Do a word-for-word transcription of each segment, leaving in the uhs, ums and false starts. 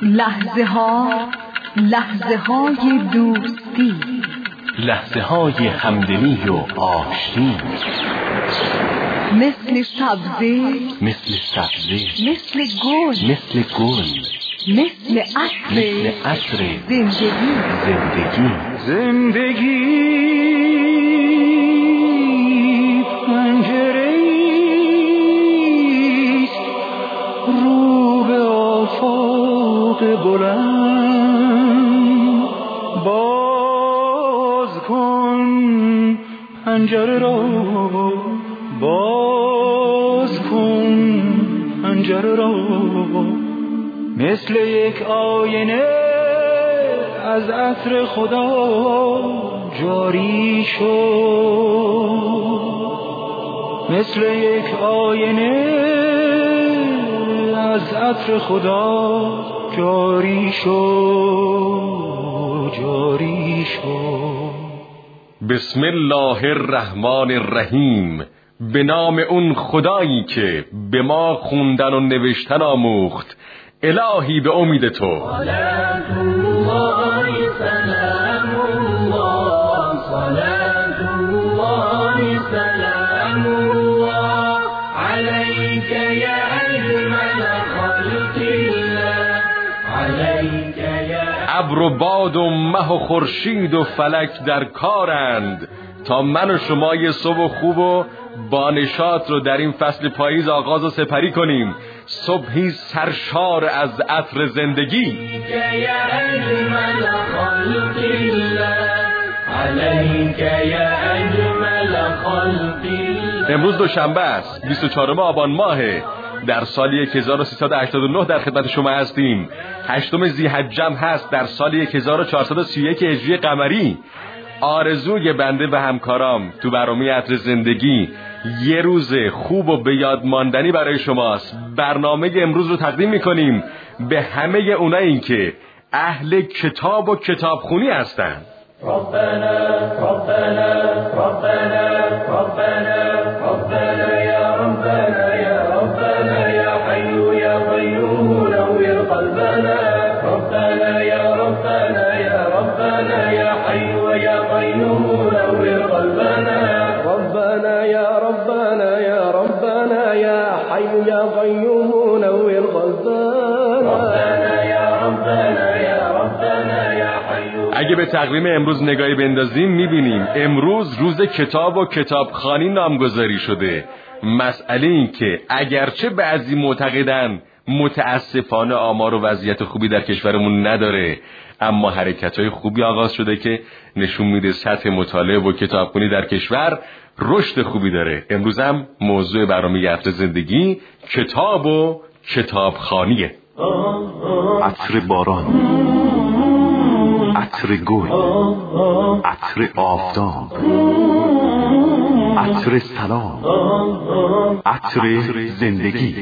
لحظه ها لحظه های دوستی، لحظه های همدلی و آشتی، مثل سبزه مثل سبزه مثل گل مثل گل مثل عطر مثل عطر زندگی زندگی زندگی پنجره ایست رو به آفاق بلند، باز کن پنجره را، باز کن پنجره را، مثل یک آینه از عطر خدا جاری شد، مثل یک آینه از عطر خدا جاری شد، جاری شد. بسم الله الرحمن الرحیم. به نام اون خدایی که به ما خوندن و نوشتن آموخت. الهی به امید تو. صلاة الله سلام الله، صلاة الله سلام الله عليك يا أجمل خلق الله، عليك يا. ابر و باد و مه و خورشید و فلک در کارند تا من و شما یه صبح خوب و بانشات رو در این فصل پاییز آغاز و سپری کنیم. صبحی سرشار از عطر زندگی. امروز دوشنبه است، بیست و چهارم آبان ماهه، در سال هزار و سیصد و هشتاد و نه در خدمت شما هستیم. هشتم ذی‌حجه هست در سال هزار و چهارصد و سی و یک هجری قمری. آرزوی بنده و همکارام تو برنامه عطر زندگی یه روز خوب و به یاد ماندنی برای شماست. برنامه امروز رو تقدیم میکنیم به همه اونایی که اهل کتاب و کتابخونی هستن. ربنا ربنا ربنا ربنا ربنا یا ربنا یا ربنا یا حی یا قیوم نور قلبنا، ربنا یا ربنا یا ربنا یا حی یا قیوم نور قلبنا، ربنا یا ربنا یا ربنا یا حی یا قیوم نور قلبنا، ربنا یا ربنا یا ربنا یا حی. اگه به تقویم امروز نگاهی بندازیم میبینیم امروز روز کتاب و کتابخوانی نامگذاری شده. مسئله این که اگرچه بعضی معتقدن متاسفانه آمار و وضعیت خوبی در کشورمون نداره، اما حرکت‌های خوبی آغاز شده که نشون میده سطح مطالعه و کتابخوانی در کشور رشد خوبی داره. امروز هم موضوع برنامه عطر زندگی کتاب و کتابخوانیه. عطر باران، عطر گل، عطر آفتاب، عطر سلام، عطر زندگی.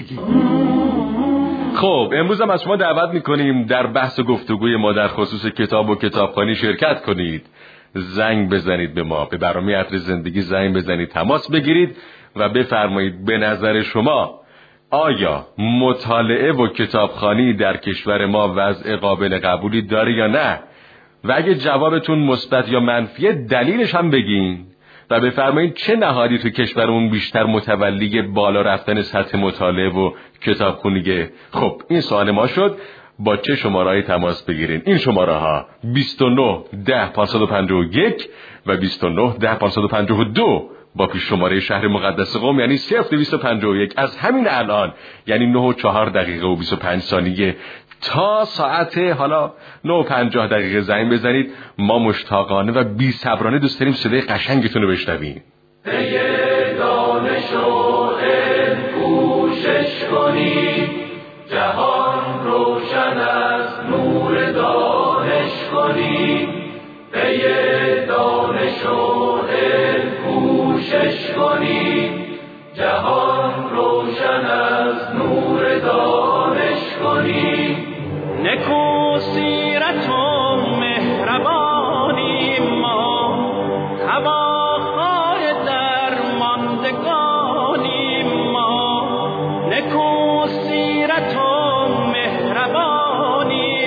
خب امروز هم از شما دعوت میکنیم در بحث و گفتگوی ما در خصوص کتاب و کتابخوانی شرکت کنید. زنگ بزنید به ما، به برنامه عطر زندگی زنگ بزنید، تماس بگیرید و بفرمایید به نظر شما آیا مطالعه و کتابخوانی در کشور ما وضع قابل قبولی داره یا نه؟ و اگه جوابتون مثبت یا منفیه دلیلش هم بگین و بفرمایید چه نهادی تو کشورمون بیشتر متولی بالا رفتن سطح مطالعه و کتابخوانیه. خب این سوال ما شد. با چه شماره‌ای تماس بگیرین؟ این شماره ها بیست و نه ده پانصد و پنجاه و یک و بیست و نه ده پانصد و پنجاه و دو با پیش شماره شهر مقدس قم، یعنی صفر دویست و پنجاه و یک. از همین الان یعنی نه و چهار دقیقه و بیست و پنج ثانیه تا ساعت حالا نه و پنجاه دقیقه زنگ بزنید. ما مشتاقانه و بی صبرانه دوست داریم صدای قشنگتون رو بشنویم. ای دانش و علم کوشش کنید، جهان روشن از نور دانش کنید. ای دانش و علم کوشش کنید، جهان روشن از نور دانش کنید. نکو سیرت و مهربانی ما، هواخواه درماندگانی ما. نکو سیرت و مهربانی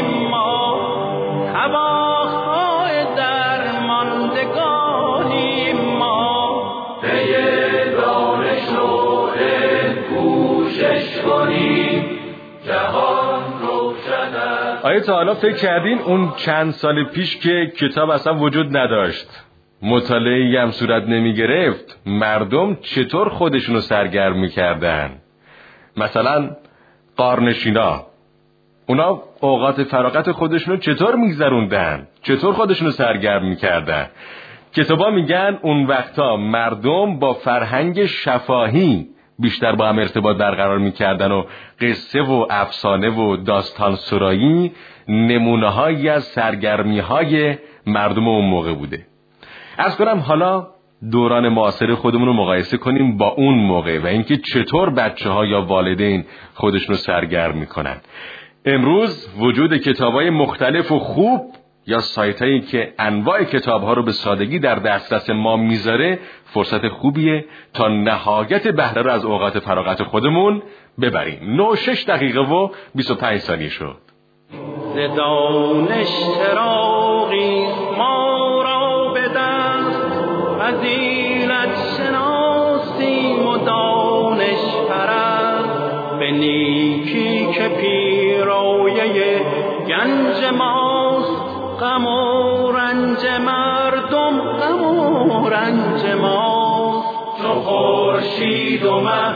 کنیم جهان روشن است. آیا تا حالا فکر کردین اون چند سال پیش که کتاب اصلا وجود نداشت، مطالعه‌ای هم صورت نمی گرفت، مردم چطور خودشونو سرگرم می‌کردن؟ مثلا غارنشینا، اونا اوقات فراغت خودشونو چطور میگذروندن؟ چطور خودشونو سرگرم می‌کردن؟ کتابا میگن اون وقتا مردم با فرهنگ شفاهی بیشتر با هم ارتباط برقرار میکردن و قصه و افسانه و داستان سرایی نمونه‌هایی از سرگرمی‌های مردم اون موقع بوده. عرض کنم حالا دوران معاصر خودمون رو مقایسه کنیم با اون موقع و اینکه چطور بچه‌ها یا والدین خودشون رو سرگرم میکنن. امروز وجود کتاب‌های مختلف و خوب یا سایتایی که انواع کتاب‌ها رو به سادگی در دسترس ما میذاره فرصت خوبیه تا نهایت بهره رو از اوقات فراغت خودمون ببریم. نه و شش دقیقه و بیست و پنج ثانیه شد. ز دانش چراغی ما را به دست، فضیلت شناسیم و دانش پرست، به نیکی که پیرایه گنج ماست، غم و رنج مردم غم و رنج ماست. چو خورشید و مه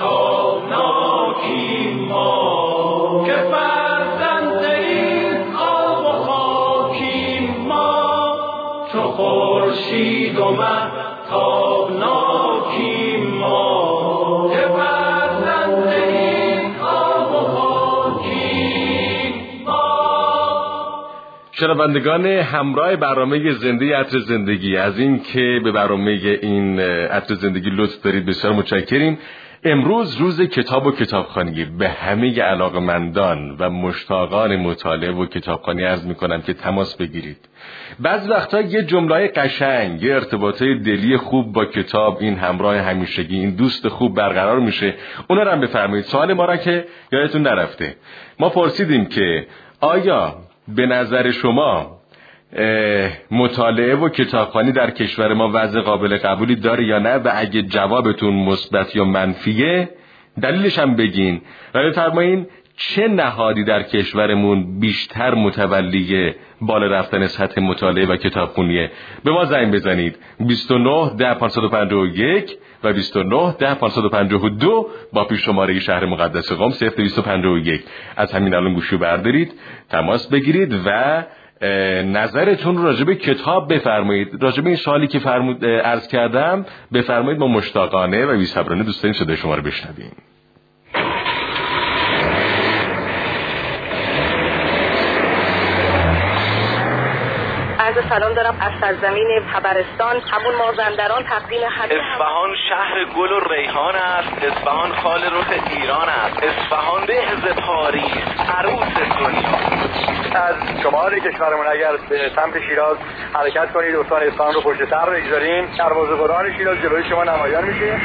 تابناکیم ما، که فرزند این آب و خاکیم ما. چو خورشید و مه تابناکیم ما، که فرزند این آب و خاکیم ما. شنوندگان همراه برنامه زنده عطر زندگی، از این که به برنامه این عطر زندگی لطف دارید بسیار متشکریم. امروز روز کتاب و کتابخوانی. به همه علاقمندان و مشتاقان مطالعه و کتابخوانی عرض میکنم که تماس بگیرید. بعض وقتا یه جمله قشنگ، یه ارتباطه دلی خوب با کتاب، این همراه همیشگی، این دوست خوب برقرار میشه. اونا رو هم بفرمایید. سوال ما را که یادتون نرفته، ما پرسیدیم که آیا به نظر شما مطالعه و کتابخوانی در کشور ما وضع قابل قبولی داره یا نه؟ و اگه جوابتون مثبت یا منفیه دلیلش هم بگین و بفرمایین چه نهادی در کشورمون بیشتر متولی بالا رفتن سطح مطالعه و کتابخونیه. به ما زنگ بزنید بیست و نه ده پانصد و پنجاه و یک و بیست و نه ده پانصد و پنجاه و دو با پیش شماره شهر مقدس قم صفر دویست و پنجاه و یک. از همین الان گوشی بردارید، تماس بگیرید و نظرتون رو راجع به کتاب بفرمایید. راجع به این سوالی که فرمود عرض کردم بفرمایید. ما مشتاقانه و بی‌صبرانه دوست داریم صدای شما رو بشنویم. عرض سلام دارم از سرزمین طبرستان، همون مازندران، تقدیم هدیه. اصفهان شهر گل و ریحان است، اصفهان خال رخ ایران است، اصفهان بهز پاریس، عروس دنیا. از شمال کشورمون اگر به سمت شیراز حرکت کنید، استان اصفهان رو پشت سر بگذارین، دروازه قرآن شیراز جلوی شما نمایان میشه.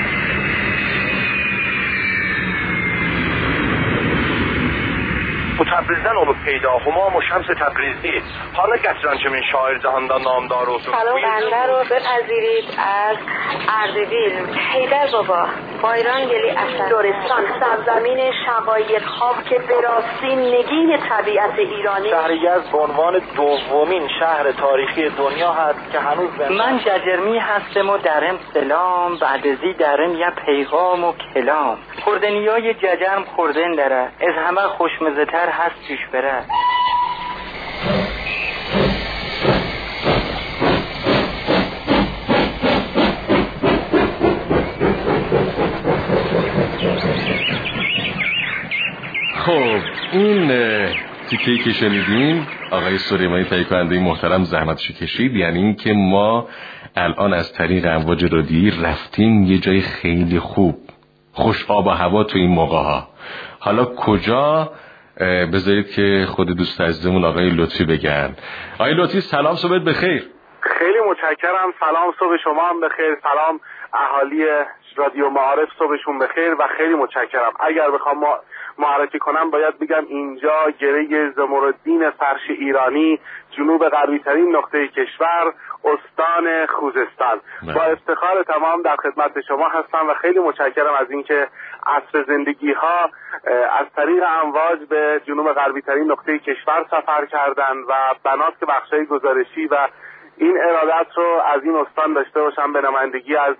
تبریزن اونو پیدا همام و شمس تبریزی. حالا گسران چمین شاعر جهاندان نامدار و سلام بنده رو بپذیرید از اردبیل، حیدر بابا، بایران گلی اصل، دورستان، سرزمین شقایق‌ها که به راستی نگین طبیعت ایرانی. شهر یزد به عنوان دومین شهر تاریخی دنیا هست که هنوز من ججرمی هستم و درم سلام، بعد ازی درم یا پیغام و کلام. خوردنیای ججرم خوردن داره، از همه خوشمزه تر هست پیش بره. خب این تیکه‌ای که شنیدین آقای سلیمانی تهیه کننده محترم زحمتش کشید، یعنی این که ما الان از طریق امواج رادیویی رفتیم یه جای خیلی خوب، خوش آب و هوا تو این موقع ها. حالا کجا؟ بذارید که خود دوست عزیزمون آقای لطفی بگن. آقای لطفی سلام، صبحت بخیر. خیلی متشکرم. سلام، صبح شما هم بخیر. سلام اهالی رادیو معارف، صبحشون بخیر و خیلی متشکرم. اگر بخوام ما معرفی کنم باید بگم اینجا گره زمردین فرش ایرانی، جنوب غربی ترین نقطه کشور، استان خوزستان. با افتخار تمام در خدمت شما هستم و خیلی متشکرم از اینکه عصر زندگی ها از طریق امواج به جنوب غربی ترین نقطه کشور سفر کردند و بناست که بخشای گزارشی و این ارادت رو از این استان داشته باشم به نمایندگی از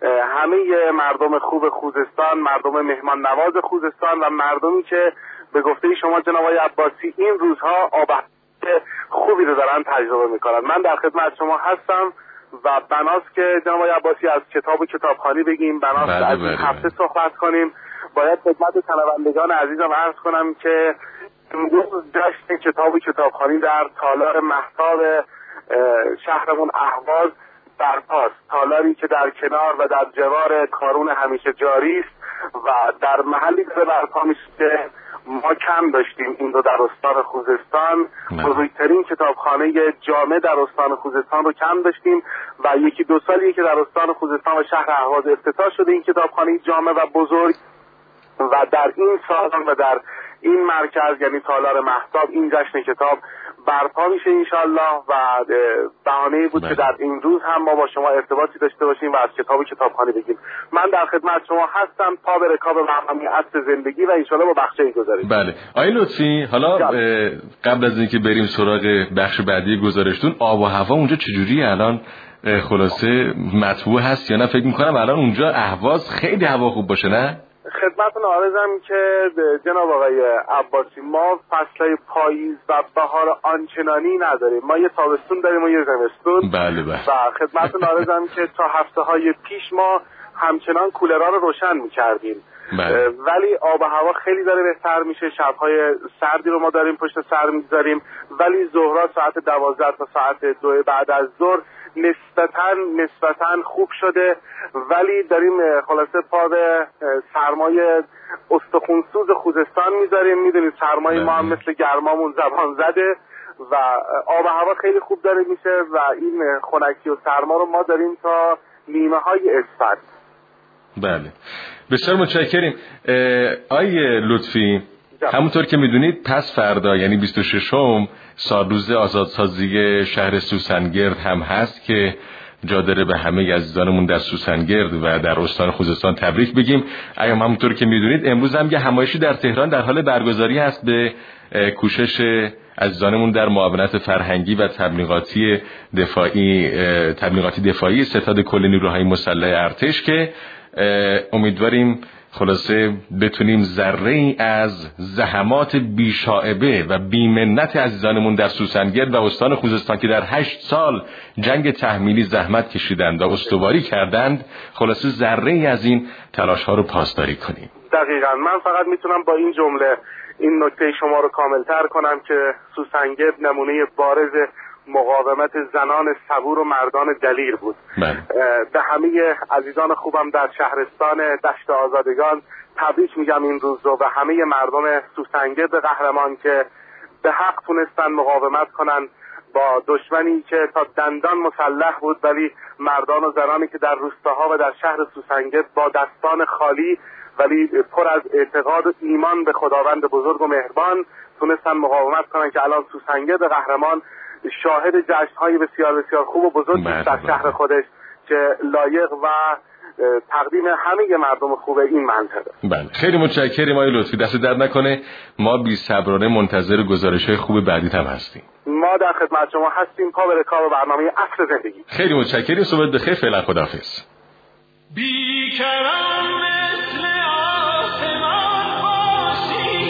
همه مردم خوب خوزستان، مردم مهمان نواز خوزستان و مردمی که به گفته شما جناب آقای عباسی این روزها آب خوبی رو دارن تجربه میکنن. من در خدمت شما هستم و بناست که جناب آقای عباسی از کتاب و کتابخوانی بگیم، بناست از این هفته صحبت کنیم. باید خدمت شنوندگان عزیزم عرض کنم که امروز جشن کتاب و کتابخوانی در تالار مهتاب شهرمون اهواز برپاست. تالاری که در کنار و در جوار کارون همیشه جاری است و در محلی که برپا میشه که ما کم داشتیم این رو در استان خوزستان. بزرگترین کتابخانه جامع در استان خوزستان رو کم داشتیم و یکی دو سالی که در استان خوزستان و شهر اهواز افتتاح شده این کتابخانه جامع و بزرگ و در این سال و در این مرکز یعنی تالار مهتاب این جشن کتاب برپا میشه انشالله و بهانه‌ای بود بله. که در این روز هم ما با شما ارتباطی داشته باشیم و از کتاب و کتابخوانی بگیم. من در خدمت شما هستم پا به رکاب برنامه عصر زندگی و انشالله با بخشی گزارش. بله آقای لطفی، حالا قبل از اینکه بریم سراغ بخش بعدی گزارشتون، آب و هوا اونجا چجوری الان خلاصه مطبوع هست یا نه؟ فکر میکنم الان اونجا اهواز خیلی هوا خوب باشه نه؟ خدمتتون عرضم که جناب آقای عباسی ما فصل پاییز و بهار آنچنانی نداریم. ما یه تابستون داریم و یه زمستون. بله بله. و خدمتتون عرضم که تا هفته های پیش ما همچنان کولرها رو روشن می‌کردیم. بله. ولی آب و هوا خیلی داره بهتر میشه. شب‌های سردی رو ما داریم پشت سر می‌گذاریم ولی ظهرها ساعت دوازده تا ساعت دو بعد از ظهر نسبتاً نسبتاً خوب شده ولی داریم خلاصه پا به سرمای استخونسوز خوزستان میذاریم. میدونید سرمای ما هم مثل گرمامون زبان زده و آب و هوا خیلی خوب داره میشه و این خنکی و سرما رو ما داریم تا نیمه های اسفند. بله بسیار متشکریم. آقای لطفی، همونطور که میدونید پس فردا یعنی بیست و ششم سالروز آزادسازی شهر سوسنگرد هم هست که جا داره به همه عزیزانمون در سوسنگرد و در استان خوزستان تبریک بگیم. اگه همونطور که میدونید امروز هم یه همایشی در تهران در حال برگزاری هست به کوشش عزیزانمون در معاونت فرهنگی و تبلیغاتی دفاعی تبلیغاتی دفاعی ستاد کل نیروهای مسلح ارتش که امیدواریم خلاصه بتونیم ذره ای از زحمات بیشائبه و بیمنت عزیزانمون در سوسنگرد و استان خوزستان که در هشت سال جنگ تحمیلی زحمت کشیدند و استواری کردند خلاصه ذره ای از این تلاش ها رو پاسداری کنیم. دقیقاً. من فقط میتونم با این جمله این نکته شما رو کاملتر کنم که سوسنگرد نمونه بارز مقاومت زنان صبور و مردان دلیر بود. به همه عزیزان خوبم در شهرستان دشت آزادگان تبریک میگم این روز رو و همه مردم سوسنگرد قهرمان که به حق تونستن مقاومت کنن با دشمنی که تا دندان مسلح بود ولی مردان و زنانی که در روستاها و در شهر سوسنگرد با دستان خالی ولی پر از اعتقاد و ایمان به خداوند بزرگ و مهربان تونستن مقاومت کنن که الان سوسنگرد قهرمان شاهد جشن‌های بسیار بسیار خوب و بزرگ در شهر خودش که لایق و تقدیم همه مردم خوب این منطقه. بله خیلی متشکرم آقای لطفی، دست درد نکنه. ما بی‌صبرانه منتظر گزارش‌های خوب بعدی هم هستیم. ما در خدمت شما هستیم پا به رکاب برنامه عصر زندگی. خیلی متشکرم. صبح بخیر. فعلا خداحافظ. بیکران مثل آسمان باشی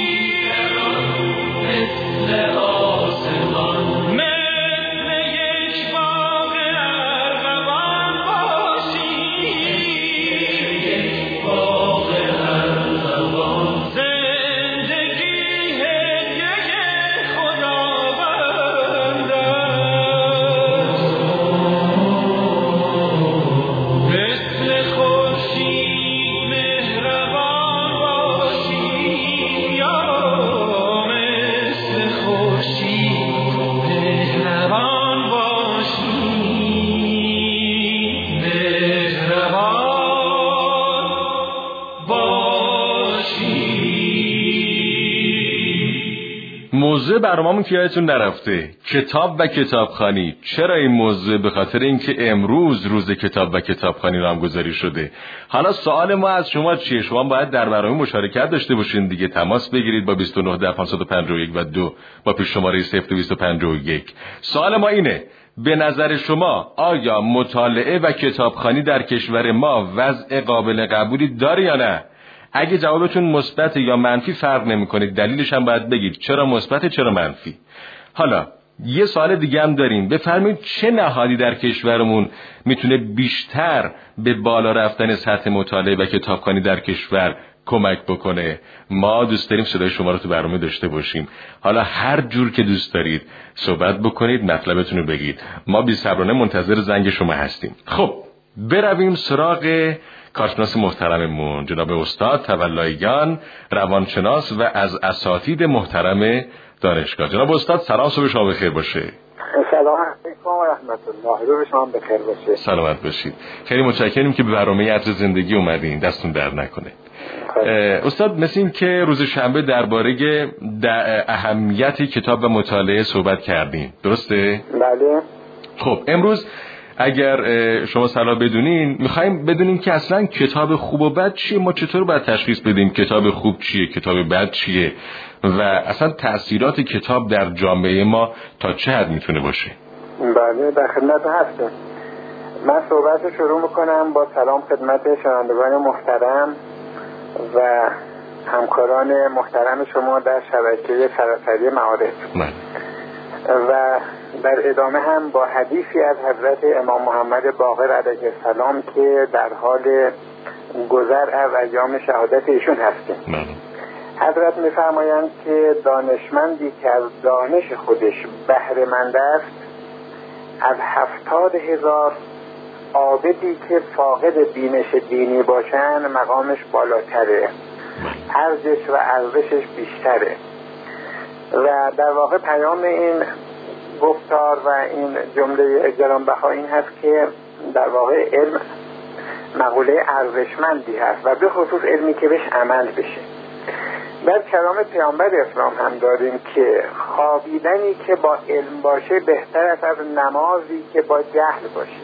مثل آسمان مثل یک باغ ارغوان باشی یک باغ ارغوان زندگی هدیه خداوند است مثل خورشید موضوع برنامه‌مون که یادتون نرفته، کتاب و کتابخوانی. چرا این موضوع؟ به خاطر اینکه امروز روز کتاب و کتابخوانی نامگذاری شده. حالا سوال ما از شما چیه؟ شما باید در برنامه مشارکت داشته باشین دیگه. تماس بگیرید با بیست و نه ده پانصد و پنجاه و یک و دو با پیش شماره صفر دویست و پنجاه و یک. سوال ما اینه: به نظر شما آیا مطالعه و کتابخوانی در کشور ما وضع قابل قبولی داره یا نه؟ اگه جوابتون مثبت یا منفی فرق نمی‌کنه، دلیلش هم باید بگید چرا مثبت چرا منفی. حالا یه سوال دیگه هم داریم. بفرمایید چه نهادی در کشورمون میتونه بیشتر به بالا رفتن سطح مطالعه و کتابخوانی در کشور کمک بکنه؟ ما دوست داریم صدای شما رو تو برنامه داشته باشیم. حالا هر جور که دوست دارید صحبت بکنید، مطلبتون رو بگید. ما بی‌صبرانه منتظر زنگ شما هستیم. خب برویم سراغ کارشناس محترممون، جناب استاد تولاییان، روانشناس و از اساتید محترم دانشگاه. جناب استاد سلام، صبح شما بخیر باشه. سلام علیکم و رحمت الله، روز شما بخیر باشه. سلامت باشید. خیلی متشکریم که به برنامه عطر زندگی اومدین، دستون درد نکنه. استاد مثل این که روز شنبه درباره اهمیت کتاب و مطالعه صحبت کردیم، درسته؟ بله. خب امروز اگر شما صلاح بدونین میخوایم بدونیم که اصلا کتاب خوب و بد چیه، ما چطور باید تشخیص بدیم کتاب خوب چیه، کتاب بد چیه و اصلا تأثیرات کتاب در جامعه ما تا چه حد میتونه باشه. بله در خدمت هستم. من صحبت رو شروع میکنم با سلام خدمت شنوندگان محترم و همکاران محترم شما در شبکه سراسری معارف. بله. و در ادامه هم با حدیثی از حضرت امام محمد باقر علیه السلام که در حال گذر از ایام شهادت ایشون هستیم. حضرت می‌فرمایند که دانشمندی که از دانش خودش بهره مند است، از هفتاد هزار عابدی که فاقد بینش دینی باشن مقامش بالاتره، ارزش و ارزشش بیشتره. و در واقع پیام این گفتار و این جمله گرانبها این هست که در واقع علم مقوله ارزشمندی هست و به خصوص علمی که بهش عمل بشه. در کلام پیامبر اسلام هم داریم که خوابیدنی که با علم باشه بهتر است از نمازی که با جهل باشه.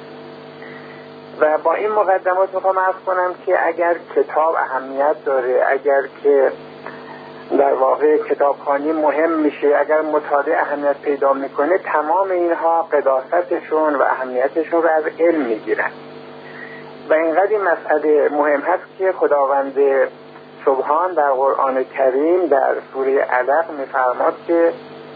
و با این مقدمات میخوام عرض کنم که اگر کتاب اهمیت داره، اگر که در واقع کتابخوانی مهم میشه، اگر مطالعه اهمیت پیدا میکنه، تمام اینها قداستشون و اهمیتشون رو از علم میگیرن. و اینقدر این مسئله مهم هست که خداوند سبحان در قرآن کریم در سوره علق میفرماد که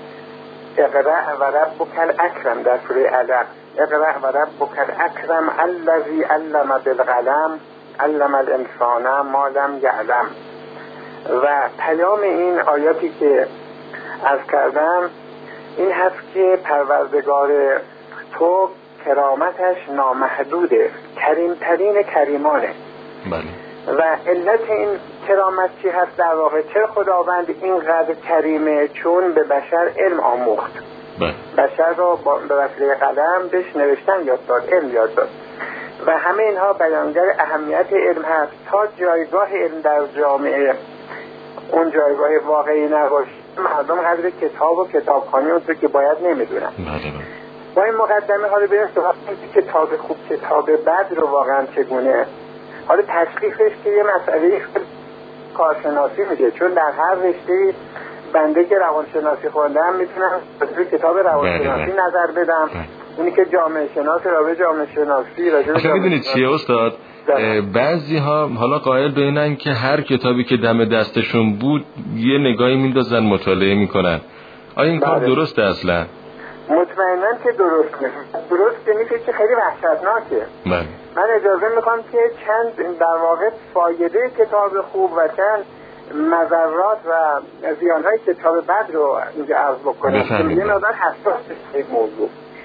اقرأ و ربک الاکرم، در سوره علق اقرأ و ربک الاکرم الذی علم بالقلم علم الانسان ما لم یعلم. و پیام این آیاتی که عرض کردم این هست که پروردگار تو کرامتش نامحدوده، کریمترین کریمانه. بله. و علت این کرامت چی هست در واقع؟ چرا خداوند اینقدر کریمه؟ چون به بشر علم آموخت. بله. بشر رو به وسیله قلم بهش نوشتن یاد داد، علم یاد داد. و همه اینها بیانگر اهمیت علم هست. تا جایگاه علم در جامعه اون جایگاه واقعی نباشه، مردم قدر کتاب و کتابخوانی اون که باید نمیدونن. با این مقدمه حالا بریم سراغ کتاب خوب کتاب بد رو واقعا چگونه، حالا تشخیصش که یه مسئله کارشناسی میشه، چون در هر رشته بنده که روانشناسی خوندم میتونم به کتاب روانشناسی نظر بدم، اونی که جامعه شناسی را به جامعه شناسی راجع به میدونید چیه استاد؟ بعضی ها حالا قائل به اینن که هر کتابی که دم دستشون بود یه نگاهی میندازن مطالعه میکنن. آیا این کار درسته اصلا؟ مطمئناً که درست نیست. درست که نیست که خیلی وحشتناکه. بله. من اجازه میخوام که چند در واقع فایده کتاب خوب و چند مضرات و زیانهای کتاب بد رو اینجا عرض بکنم که یه مقدار حساس این موضوع.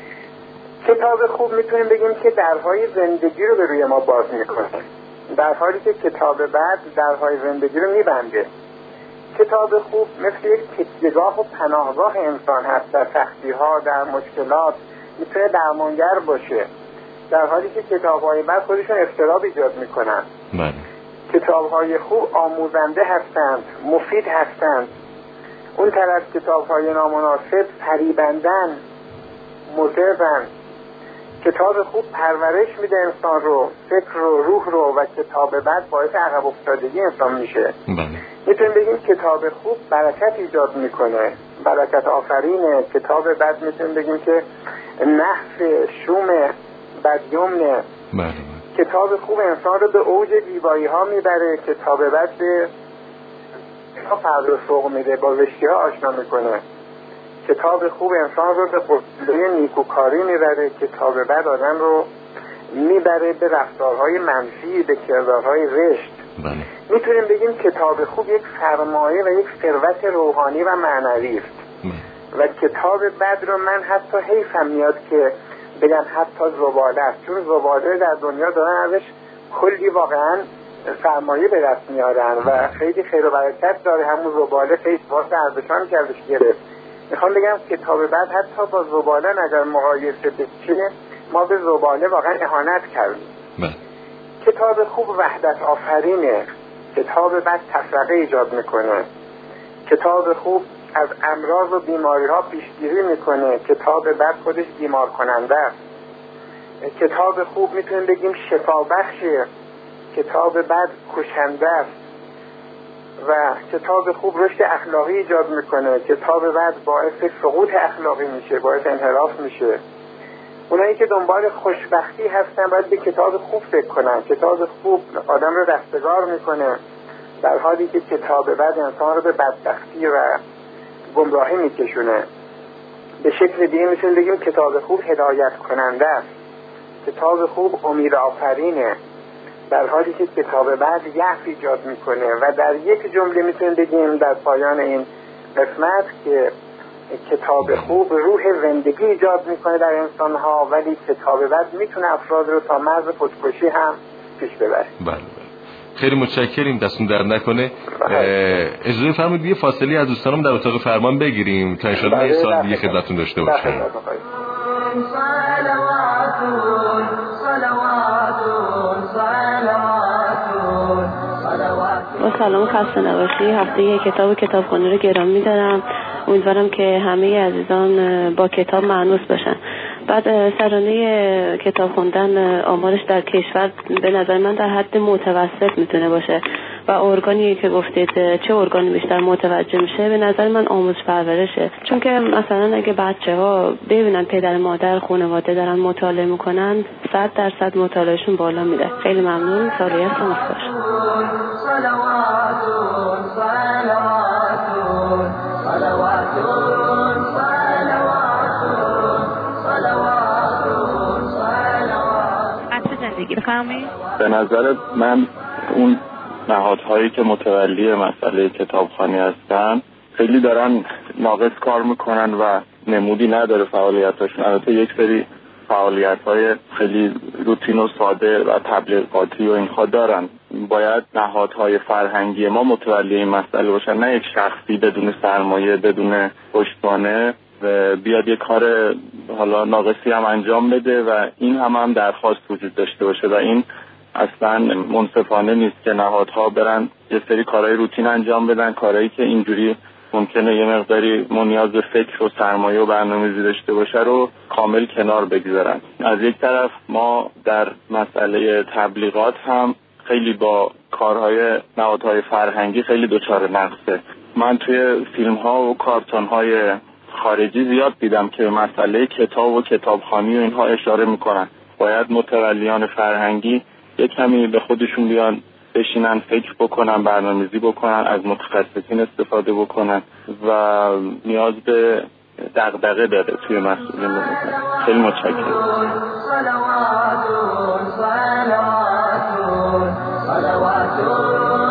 کتاب خوب میتونیم بگیم که درهای زندگی رو به روی ما باز میکنه، در حالی که کتاب بد درهای زندگی رو میبنده. کتاب خوب مثل یک تکیه‌گاه و پناهگاه انسان هست در سختی‌ها، در مشکلات، میتونه درمانگر باشه، در حالی که کتاب‌های بد خودشون اضطراب ایجاد میکنن. بله. کتاب‌های خوب آموزنده هستند، مفید هستند. اون طرف کتاب‌های نامناسب فریبندن، مضرن. کتاب خوب پرورش میده انسان رو، فکر رو، روح رو، و کتاب بد باعث عقب افتادگی انسان میشه. میتونیم بگیم کتاب خوب برکت ایجاد میکنه، برکت آفرینه. کتاب بد میتونیم بگیم که نحس، شوم، بدیومنه. کتاب خوب انسان رو به اوج زیبایی ها میبره، کتاب بد به فرد رو سوق میده، با زشتی ها آشنا میکنه. کتاب خوب انسان رو به قصه نیکوکاری میبره، کتاب بد آدم رو میبره به رفتارهای منفی، به کردارهای رشت. میتونیم بگیم کتاب خوب یک سرمایه و یک ثروت روحانی و معنوی است. و کتاب بد رو من حتی حیفم میاد که بگم حتی زباله است، چون زباله در دنیا دارن ازش کلی واقعا سرمایه به دست میارن و خیلی خیر و برکت داره. همون زباله خیلی واسه ارزشان کردش گرفت. میخوام بگم کتاب بعد حتی با زباله اگر مقایسه بشه، ما به زباله واقعا اهانت کردیم. کتاب خوب وحدت آفرینه، کتاب بعد تفرقه ایجاد میکنه. کتاب خوب از امراض و بیماری ها پیشگیری میکنه، کتاب بعد خودش بیمار کننده است. کتاب خوب میتونیم بگیم شفا بخشه، کتاب بعد کشنده است. و کتاب خوب رشد اخلاقی ایجاد میکنه، کتاب بعد باعث سقوط اخلاقی میشه، باعث انحراف میشه. اونایی که دنبال خوشبختی هستن باید به کتاب خوب فکر کنن. کتاب خوب آدم رو رستگار میکنه، در حالی که کتاب بعد انسان رو به بدبختی و گمراهی میکشونه. به شکل دیگه میتونیم بگیم کتاب خوب هدایت کننده است، کتاب خوب امید آفرینه، در حالی که کتاب بعد یأس ایجاد میکنه. و در یک جمله میتونیم بگیم در پایان این قسمت که کتاب خوب روح زندگی ایجاد میکنه در انسانها، ولی کتاب بعد میتونه افراد رو تا مرز خودکشی هم پیش ببره. بله. خیلی متشکریم، دستون درد نکنه. اجازه فرمایید یه فاصله از دوستانم در اتاق فرمان بگیریم تا ان شاء الله یه سوال دیگه خدمتتون داشته باشیم. با سلام، خسته نباشی. هفته یه کتاب کتابخانه رو گرامی می‌دارم. امیدوارم که همه عزیزان با کتاب مانوس بشن. بعد سرانه کتاب خوندن آمارش در کشور به نظر من در حد متوسط میتونه باشه و ارگانی که گفتید چه ارگانی بیشتر متوجه میشه، به نظر من آموزش پرورشه. چون که مثلا اگه بچه‌ها ببینن پدر مادر خانواده دارن مطالعه میکنن، صد درصد مطالعهشون بالا میره. خیلی ممنون. سالیه سمت باشه. صلوات صلوات به نظر من اون نهادهایی که متولی مسئله کتابخوانی هستن خیلی دارن ناقص کار میکنن و نمودی نداره فعالیتاشون. البته یک سری فعالیت‌های خیلی روتین و ساده و تبلیغاتی و اینها دارن. باید نهادهای فرهنگی ما متولی این مسئله باشن، نه یک شخصی بدون سرمایه، بدون پشتوانه بیاد یک کار حالا ناقصی هم انجام بده و این هم هم درخواست وجود داشته باشه. و این اصلا منصفانه نیست که نهادها برن یه سری کارهای روتین انجام بدن، کارهایی که اینجوری ممکنه یه مقداری نیاز به فکر و سرمایه و برنامه‌ریزی داشته باشه رو کامل کنار بگذارن. از یک طرف ما در مسئله تبلیغات هم خیلی با کارهای نهادهای فرهنگی خیلی دچار نقصه. من توی فیلم‌ها و کارتون‌های خارجی زیاد دیدم که مسئله کتاب و کتابخوانی و اینها اشاره میکنن. باید متولیان فرهنگی یک کمی به خودشون بیان بشینن، فکر بکنن، برنامه‌ریزی بکنن، از متخصصین استفاده بکنن و نیاز به دغدغه داره توی مسئله. خیلی متشکرم. صلوات صلوات صلوات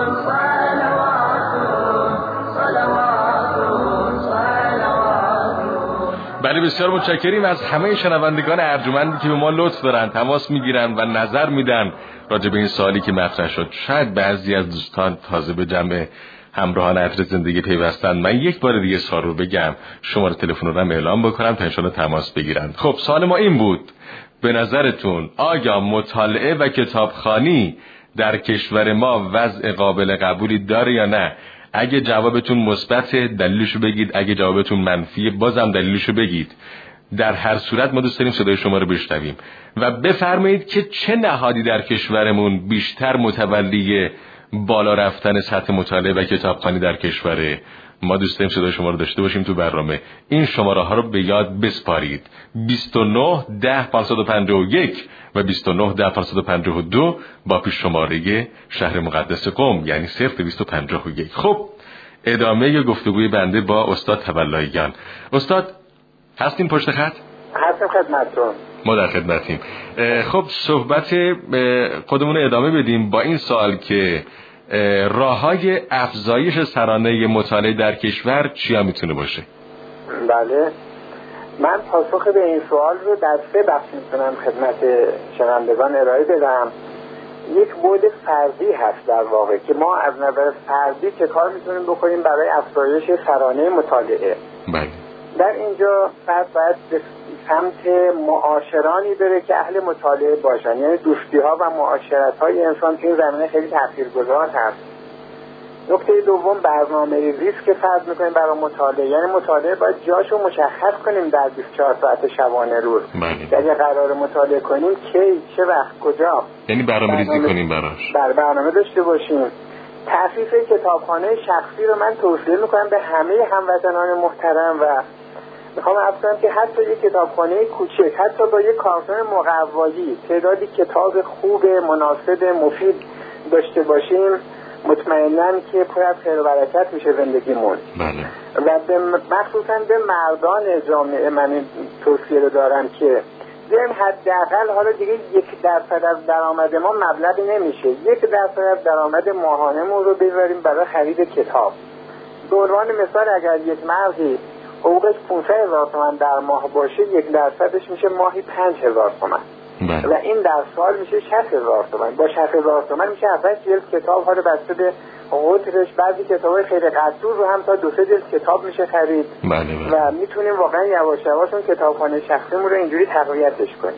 بله، بسیار متشکریم از همه شنوندگان ارجمندی که به ما لطف دارن، تماس میگیرن و نظر میدن راجع به این سوالی که مطرح شد. شاید بعضی از دوستان تازه به جمع همراهان عطر زندگی پیوستن. من یک بار دیگه سوال رو بگم، شماره تلفن رو هم اعلام بکنم تا ان شاءالله تماس بگیرن. خب سوال ما این بود: به نظرتون آیا مطالعه و کتابخوانی در کشور ما وضع قابل قبولی داره یا نه؟ اگه جوابتون مثبت دلیلشو بگید، اگه جوابتون منفی بازم دلیلشو بگید. در هر صورت ما دوست داریم صدای شما رو بشنویم و بفرمایید که چه نهادی در کشورمون بیشتر متولی بالا رفتن سطح مطالعه و کتابخوانی در کشوره. ما دوست داریم صدای شما رو داشته باشیم تو برنامه. این شماره ها رو به یاد بسپارید: بیست و نه ده پانصد و پنجاه و یک و بیست و نه ده پانصد و پنجاه و دو با پیش شماره شهر مقدس قم، یعنی صفر دویست و پنجاه و یک. خب ادامه گفتگوی بنده با استاد تولاییان. استاد هستین پشت خط؟ هستیم خدمتتون. ما در خدمتیم. خب صحبت خودمون ادامه بدیم با این سوال که راه‌های افزایش سرانه مطالعه در کشور چیا میتونه باشه؟ بله، من پاسخ به این سوال رو در سه بخش میتونم خدمت شنوندگان ارائه بدم. یک بعد فردی هست در واقع که ما از نظر فردی چه کار میتونیم بکنیم برای افزایش سرانه مطالعه. بله. در اینجا فرد باید به سمت معاشرانی بره که اهل مطالعه باشن، یعنی دوستی ها و معاشرت های انسان که این زمینه خیلی تاثیرگذار هست. نکته دوم برنامه ریزی است که فرض میکنیم برای مطالعه، یعنی مطالعه باید جاشو مشخص کنیم در بیست و چهار ساعت شبانه روز. بله. اگه قرار مطالعه کنیم کی، چه وقت، کجا، یعنی برنامه ریزی کنیم براش. بر برنامه داشته باشیم. تأسیس کتابخانه شخصی رو من توصیه میکنم به همه هموطنان محترم و میخوام عرض کنم که حتی یک کتابخانه کوچک، حتی با یک کارتون مقوایی تعدادی کتاب خوب، مناسب، مفید داشته باشیم، مطمئناً که پر از خیر و برکت میشه زندگیمون. بله. و به مخصوصاً به مردان جامعه من این توصیه رو دارم که بیایم حداقل حالا دیگه یک درصد از درآمد ما مبلغی نمیشه، یک درصد از درآمد ماهانه‌مون رو بذاریم برای خرید کتاب. به عنوان مثال اگر یک مردی حقوقش پانصد هزار تومان در ماه باشه، یک درصدش میشه ماهی پنج هزار تومان. بله. و این در سال میشه شصت هزار تومان. با شصت هزار تومان میشه اصلا جلد کتاب ها رو بسته به قطرش، بعضی کتاب خیلی قطور رو هم تا دو سه جلد کتاب میشه خرید. بله بله. و میتونیم واقعا یواش یواش اون کتابخانه شخصیمون رو اینجوری تقویتش کنیم.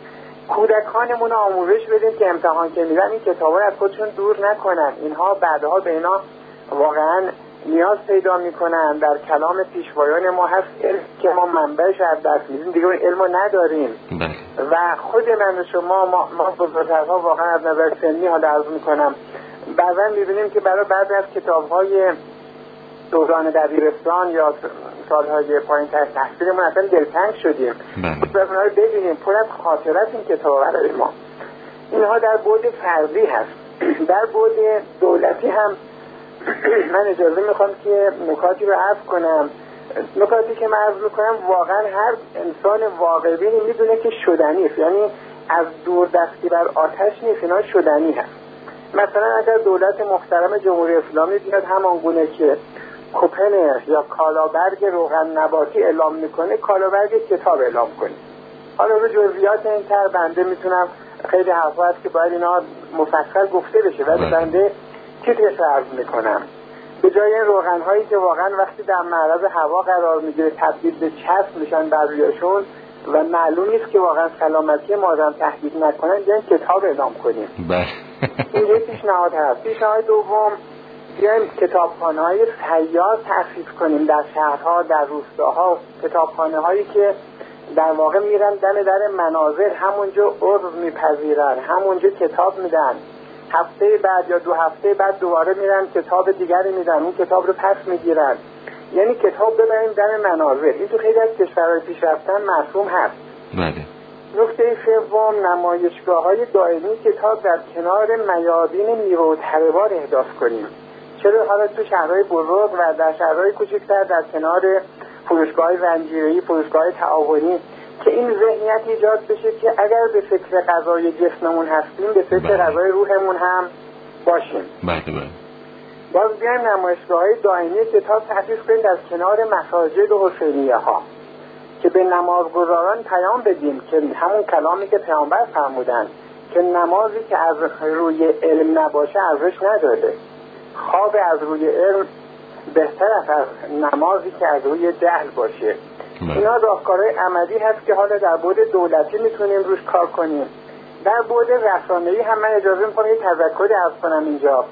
کودکانمون آموزش بدیم که امتحان که میدن این کتابا رو از خودشون دور نکنن. اینها بعدها به اینا واقعا نیاز پیدا میکنن. در کلام پیشوایان ما هست علم که ما منبعش از دست میدیم دیگه اون علمو نداریم. بله. و خود من و شما ما, ما بزرگترها واقعا از نظر سنی ها عرض میکنم بعضا میبینیم که برای بعضی از کتابهای دوران دبیرستان یا سالهای پایین تر تحصیلمون اصلا دلتنگ شدیم. بله. اونها رو ببینیم پر از خاطرات این کتاب برای ما. اینها در بعد فردی هست. در بعد دولتی هم من اجازه میخوام که نکاتی رو عرض کنم. نکاتی که من عرض میکنم واقعا هر انسان واقعی میدونه که شدنی است، یعنی از دور دستی بر آتش نیست، اینا شدنی هست. مثلا اگر دولت محترم جمهوری اسلامی بیاد همان گونه که کوپن یا کالابرگ روغن نباتی اعلام میکنه کالابرگ کتاب اعلام کنه. حالا رو جزئیات این تر بنده میتونم خیلی حرفا هست که باید اینا مفصل گفته بشه ولی بنده تیترش رو عرض میکنم. به جای این روغن هایی که واقعا وقتی در معرض هوا قرار میگیره تبدیل به چسب میشن بر رویشون و معلوم نیست که واقعا سلامتی ما رو تهدید نکنن، بیاین کتاب اعلام کنیم. بله. این یک پیشنهاد هست. پیشنهاد دوم بیایم کتابخانه های سیار تأسیس کنیم در شهرها، در روستاها، کتابخانه هایی که در واقع میرن دم در منازل همونجا عضو میپذیرن، همونجا کتاب میدن، هفته بعد یا دو هفته بعد دوباره میرن کتاب دیگری میدن، اون کتاب رو پس میگیرن، یعنی کتاب ببریم دم منازل. این تو خیلی از کشورهای پیشرفتن مرسوم هست. بله. نکته سوم نمایشگاه های دائمی کتاب در کنار میادین میوه و تربار احداث کنیم. چرا حالا تو شهرهای بزرگ و در شهرهای کوچکتر در کنار فروشگاه زنجیره‌ای، فروشگاه تعاونی که این ذهنیت ایجاد بشه که اگر به فکر غذای جسممون هستیم به فکر غذای روحمون هم باشیم. بله بله. باز بیایم نمایشگاه‌های دائمی کتاب تأسیس کنیم در کنار مساجد و حسینیه ها که به نمازگزاران پیام بدیم که همون کلامی که پیامبر فرمودن که نمازی که از روی علم نباشه ارزش نداره. خواب از روی علم بهتر است از نمازی که از روی جهل باشه. اینا راهکارهای عملی هست که حالا در بعد دولتی میتونیم روش کار کنیم. در بعد رسانه‌ای هم من اجازه می‌خوام یه تذکری عرض کنم اینجا.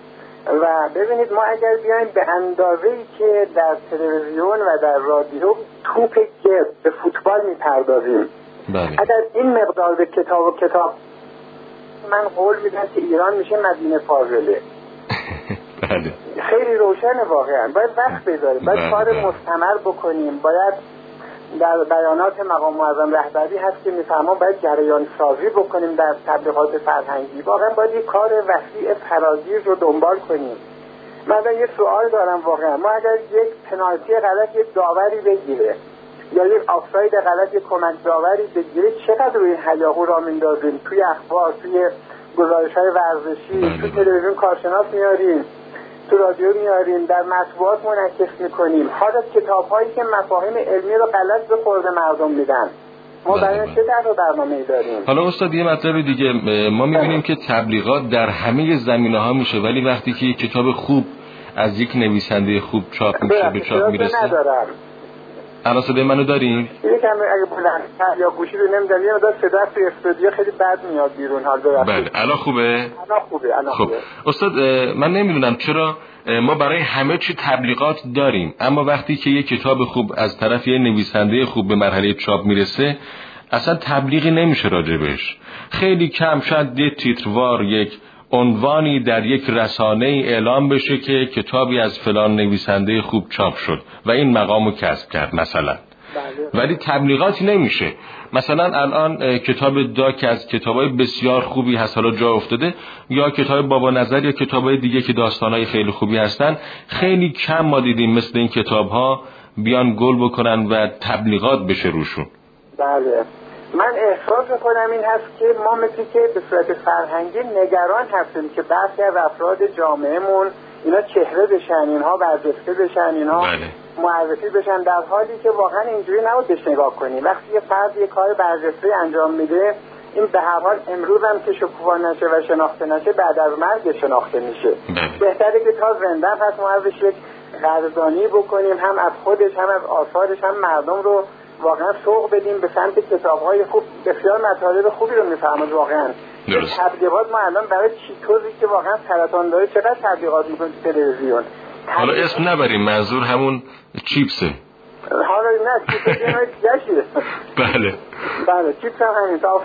و ببینید ما اگر بیایم به اندازه‌ای که در تلویزیون و در رادیو توپ گرد به فوتبال میپردازیم، بله. اگر این مقدار به کتاب و کتاب، من قول میدم که ایران میشه مدینه فاضله. بله. خیلی روشن واقعا. باید وقت بذاریم، باید بله. کار مستمر بکنیم. باید در بیانات مقام معظم رهبری هست که میفهمم باید جریان سازی بکنیم در تبلیغات فرهنگی. واقعا باید یک کار وسیع فراگیر رو دنبال کنیم. من یه سوال دارم واقعا، ما اگر یک پنالتی غلط یک داوری بگیره یا یک آفساید غلط یک کمک داوری بگیره، چقدر روی هیاهو را میندازیم؟ توی اخبار، توی گزارش‌های ورزشی، توی تلویزیون کارشناس میاریم، تو رادیو میاریم، در مطبوعات منعکس میکنیم. حالا کتاب‌هایی که مفاهیم علمی رو غلط به خورد مردم میدن، ما برای چه در برنامه‌ای داریم؟ حالا استاد یه مطلب دیگه، ما میبینیم که تبلیغات در همه زمینه‌ها میشه، ولی وقتی که یک کتاب خوب از یک نویسنده خوب چاپ میشه، به چاپ میرسه. ندارم. الان صدای منو دارین؟ یکم اگه بلند یا گوشی رو نمیدم یه مقدار صدا تو استودیو خیلی بد میاد بیرون. حال داره. بله الان خوبه؟ الان خوبه. الان خب خوبه. استاد من نمیدونم چرا ما برای همه چی تبلیغات داریم، اما وقتی که یک کتاب خوب از طرف یه نویسنده خوب به مرحله چاپ میرسه اصلا تبلیغی نمیشه راجبش. خیلی کم شاید یه تیتروار، یک عنوانی در یک رسانه اعلام بشه که کتابی از فلان نویسنده خوب چاپ شد و این مقامو کسب کرد مثلا. بله. ولی تبلیغاتی نمیشه. مثلا الان کتاب داک از کتابای بسیار خوبی هست، حالا جا افتاده، یا کتاب بابا نظر یا کتابای دیگه که داستانای خیلی خوبی هستن، خیلی کم ما دیدیم مثل این کتاب‌ها بیان گل بکنن و تبلیغات بشه روشون. بله. من احساس میکنم این هست که ما مثل که به صورت فرهنگی نگران هستیم که برخی از افراد جامعهمون اینا چهره بشن، اینها برجسته بشن، اینها بله. معرفی بشن، در حالی که واقعا اینجوری نباید بهش نگاه کنیم. وقتی یه فرد یه کار برجسته انجام میده، این به هر حال امروز هم که شکوفا نشه و شناخته نشه بعد از مرگ شناخته میشه. بله. بهتره که تا زنده پس ما ازش یک قدردانی بکنیم، هم از خودش هم از آثارش، هم مردم رو واقعا سوق بدیم به سمت کتاب‌های خوب. بسیار مطالب خوبی رو میفهمید واقعا. درست. تبلیغات ما الان برای چیتوزی که واقعا سرطان داره چقدر تبلیغات میکنه تو تلویزیون. حالا اسم نبریم، منظور همون چیپسه. حالا نه چیپس دیگه دیگه. بله. بله چیپس هم همین تا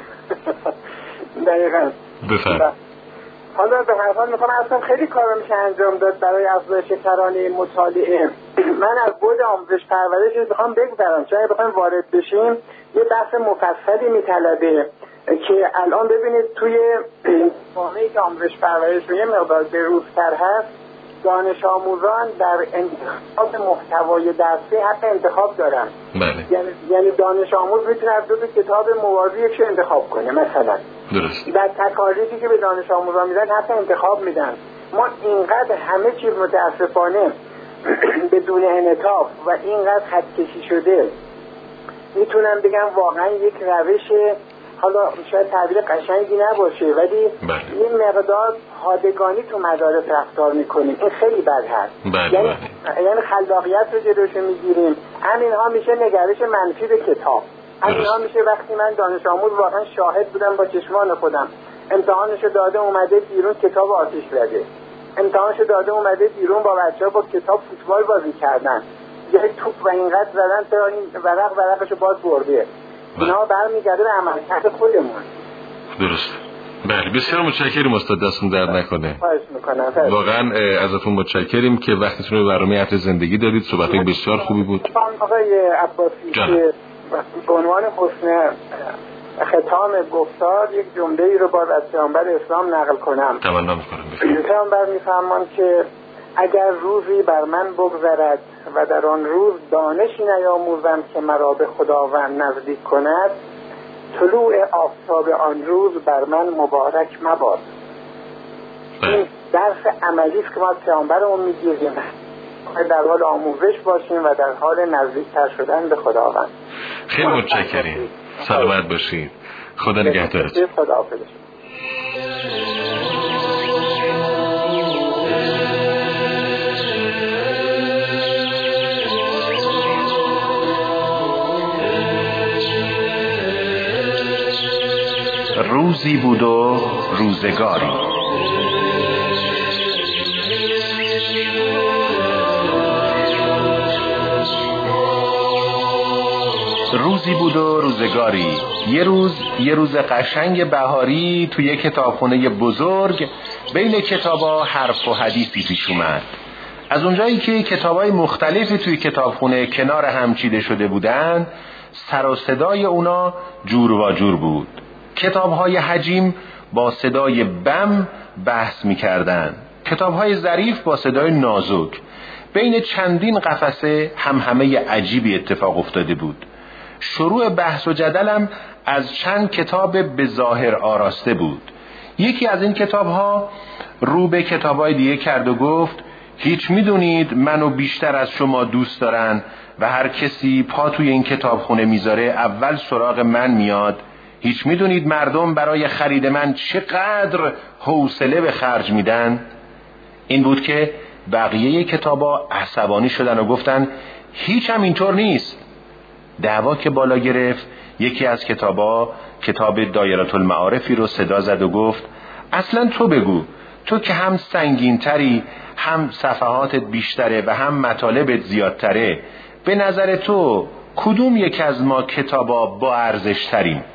دقیقاً. بفرمایید. حالا به هر حال میخوام اصلا خیلی کارا میشه انجام داد برای افزایش ترانه مطالعه. من از بود آموزش پرورش میخوام بگذرم، چون بخوایم وارد بشیم یه بحث مفصلی میطلبه که الان ببینید توی جامعه‌ای که آموزش پرورش یه مقدار بروزتر هست، دانش آموزان در انتخاب محتوای درسی حق انتخاب دارن. بله. یعنی یعنی دانش آموز میتونه از دو کتاب موازی یکش انتخاب کنه مثلا. درست. در تکالیفی که به دانش آموزان میدن حق انتخاب میدن. ما اینقدر همه چیز متاسفانه بدون انعطاف و اینقدر خطکشی شده، میتونم بگم واقعا یک روش، حالا شاید تعبیر قشنگی نباشه ولی بله. این مقدار پادگانی تو مدارس رفتار میکنیم، این خیلی بد هست. بله یعنی, بله. یعنی خلاقیت رو جلوش میگیریم. همینها میشه نگرش منفی به کتاب. همینها میشه وقتی من دانش آموز واقعا شاهد بودم با چشمان خودم، امتحانشو داده اومده بیرون کتاب آتیش زده، امتحانشو داده اومده بیرون با بچه‌ها با کتاب فوتبال بازی کردن، یه توپ و اینقدر زدن تا این ورق ورقشو باز برده. اینا برمیگرده به عملکرد خودمون. درست. بله بسیار متشکرم استاد، دستتون درد نکنه. خواهش میکنم. واقعا ازتون متشکریم که وقتتون رو برنامه عطر زندگی دادید. صحبت‌های بسیار خوبی بود. آقای عباسی که به عنوان حسن ختام گفتار یک جمله‌ای رو باز از پیامبر اسلام نقل کنم. تمنا می‌کنم. پیامبر می‌فرمان که اگر روزی بر من بگذرد و در آن روز دانشی نیاموزم که مرا به خداوند نزدیک کند، طلوع آفتاب آن روز بر من مبارک مباد. این درس عملی است که ما از پیامبرمون میگیریم، در حال آموزش باشیم و در حال نزدیکتر شدن به خداوند. خیلی متشکریم. سلامت باشید. خدا نگهدارتون. خدا حافظ. روزی بود و روزگاری، روزی بود و روزگاری. یه روز یه روز قشنگ بهاری توی کتابخونه بزرگ بین کتابا حرف و حدیثی پیش اومد. از اونجایی که کتابای مختلفی توی کتابخونه کنار هم چیده شده بودن، سر و صدای اونا جور و جور بود. کتابهای حجیم با صدای بم بحث می‌کردن، کتابهای ظریف با صدای نازک. بین چندین قفسه هم همه عجیبی اتفاق افتاده بود. شروع بحث و جدلم از چند کتاب به ظاهر آراسته بود. یکی از این کتابها رو به کتابهای دیگه کرد و گفت هیچ میدونید منو بیشتر از شما دوست دارن و هر کسی پا توی این کتابخونه میذاره اول سراغ من میاد. هیچ میدونید مردم برای خرید من چقدر حوصله به خرج میدن. این بود که بقیه کتابا عصبانی شدن و گفتن هیچ هم اینطور نیست. دعوا که بالا گرفت، یکی از کتابا کتاب دایره المعارفی رو صدا زد و گفت اصلا تو بگو، تو که هم سنگین تری، هم صفحاتت بیشتره و هم مطالبت زیادتره، به نظر تو کدوم یک از ما کتابا با ارزش تریم؟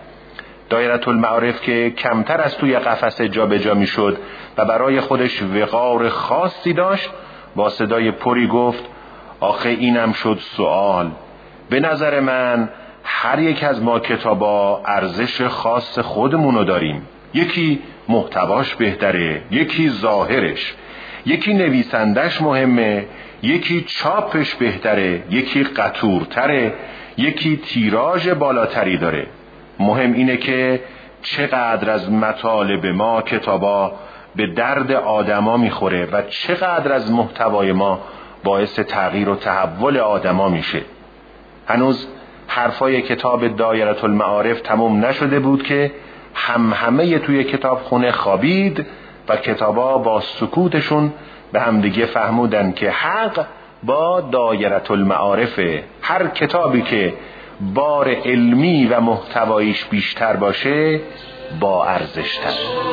دایره المعارف که کمتر از توی قفسه جا به جا می شد و برای خودش وقار خاصی داشت، با صدای پری گفت آخه اینم شد سوال. به نظر من هر یک از ما کتابا ارزش خاص خودمونو داریم. یکی محتواش بهتره، یکی ظاهرش، یکی نویسندش مهمه، یکی چاپش بهتره، یکی قطورتره، یکی تیراژ بالاتری داره. مهم اینه که چقدر از مطالب ما کتابا به درد آدما میخوره و چقدر از محتوای ما باعث تغییر و تحول آدما میشه. هنوز حرفای کتاب دایره المعارف تموم نشده بود که هم همه توی کتابخونه خوابید و کتابا با سکوتشون به همدیگه فهمودن که حق با دایره المعارفه. هر کتابی که بار علمی و محتوایش بیشتر باشه با ارزش‌تر.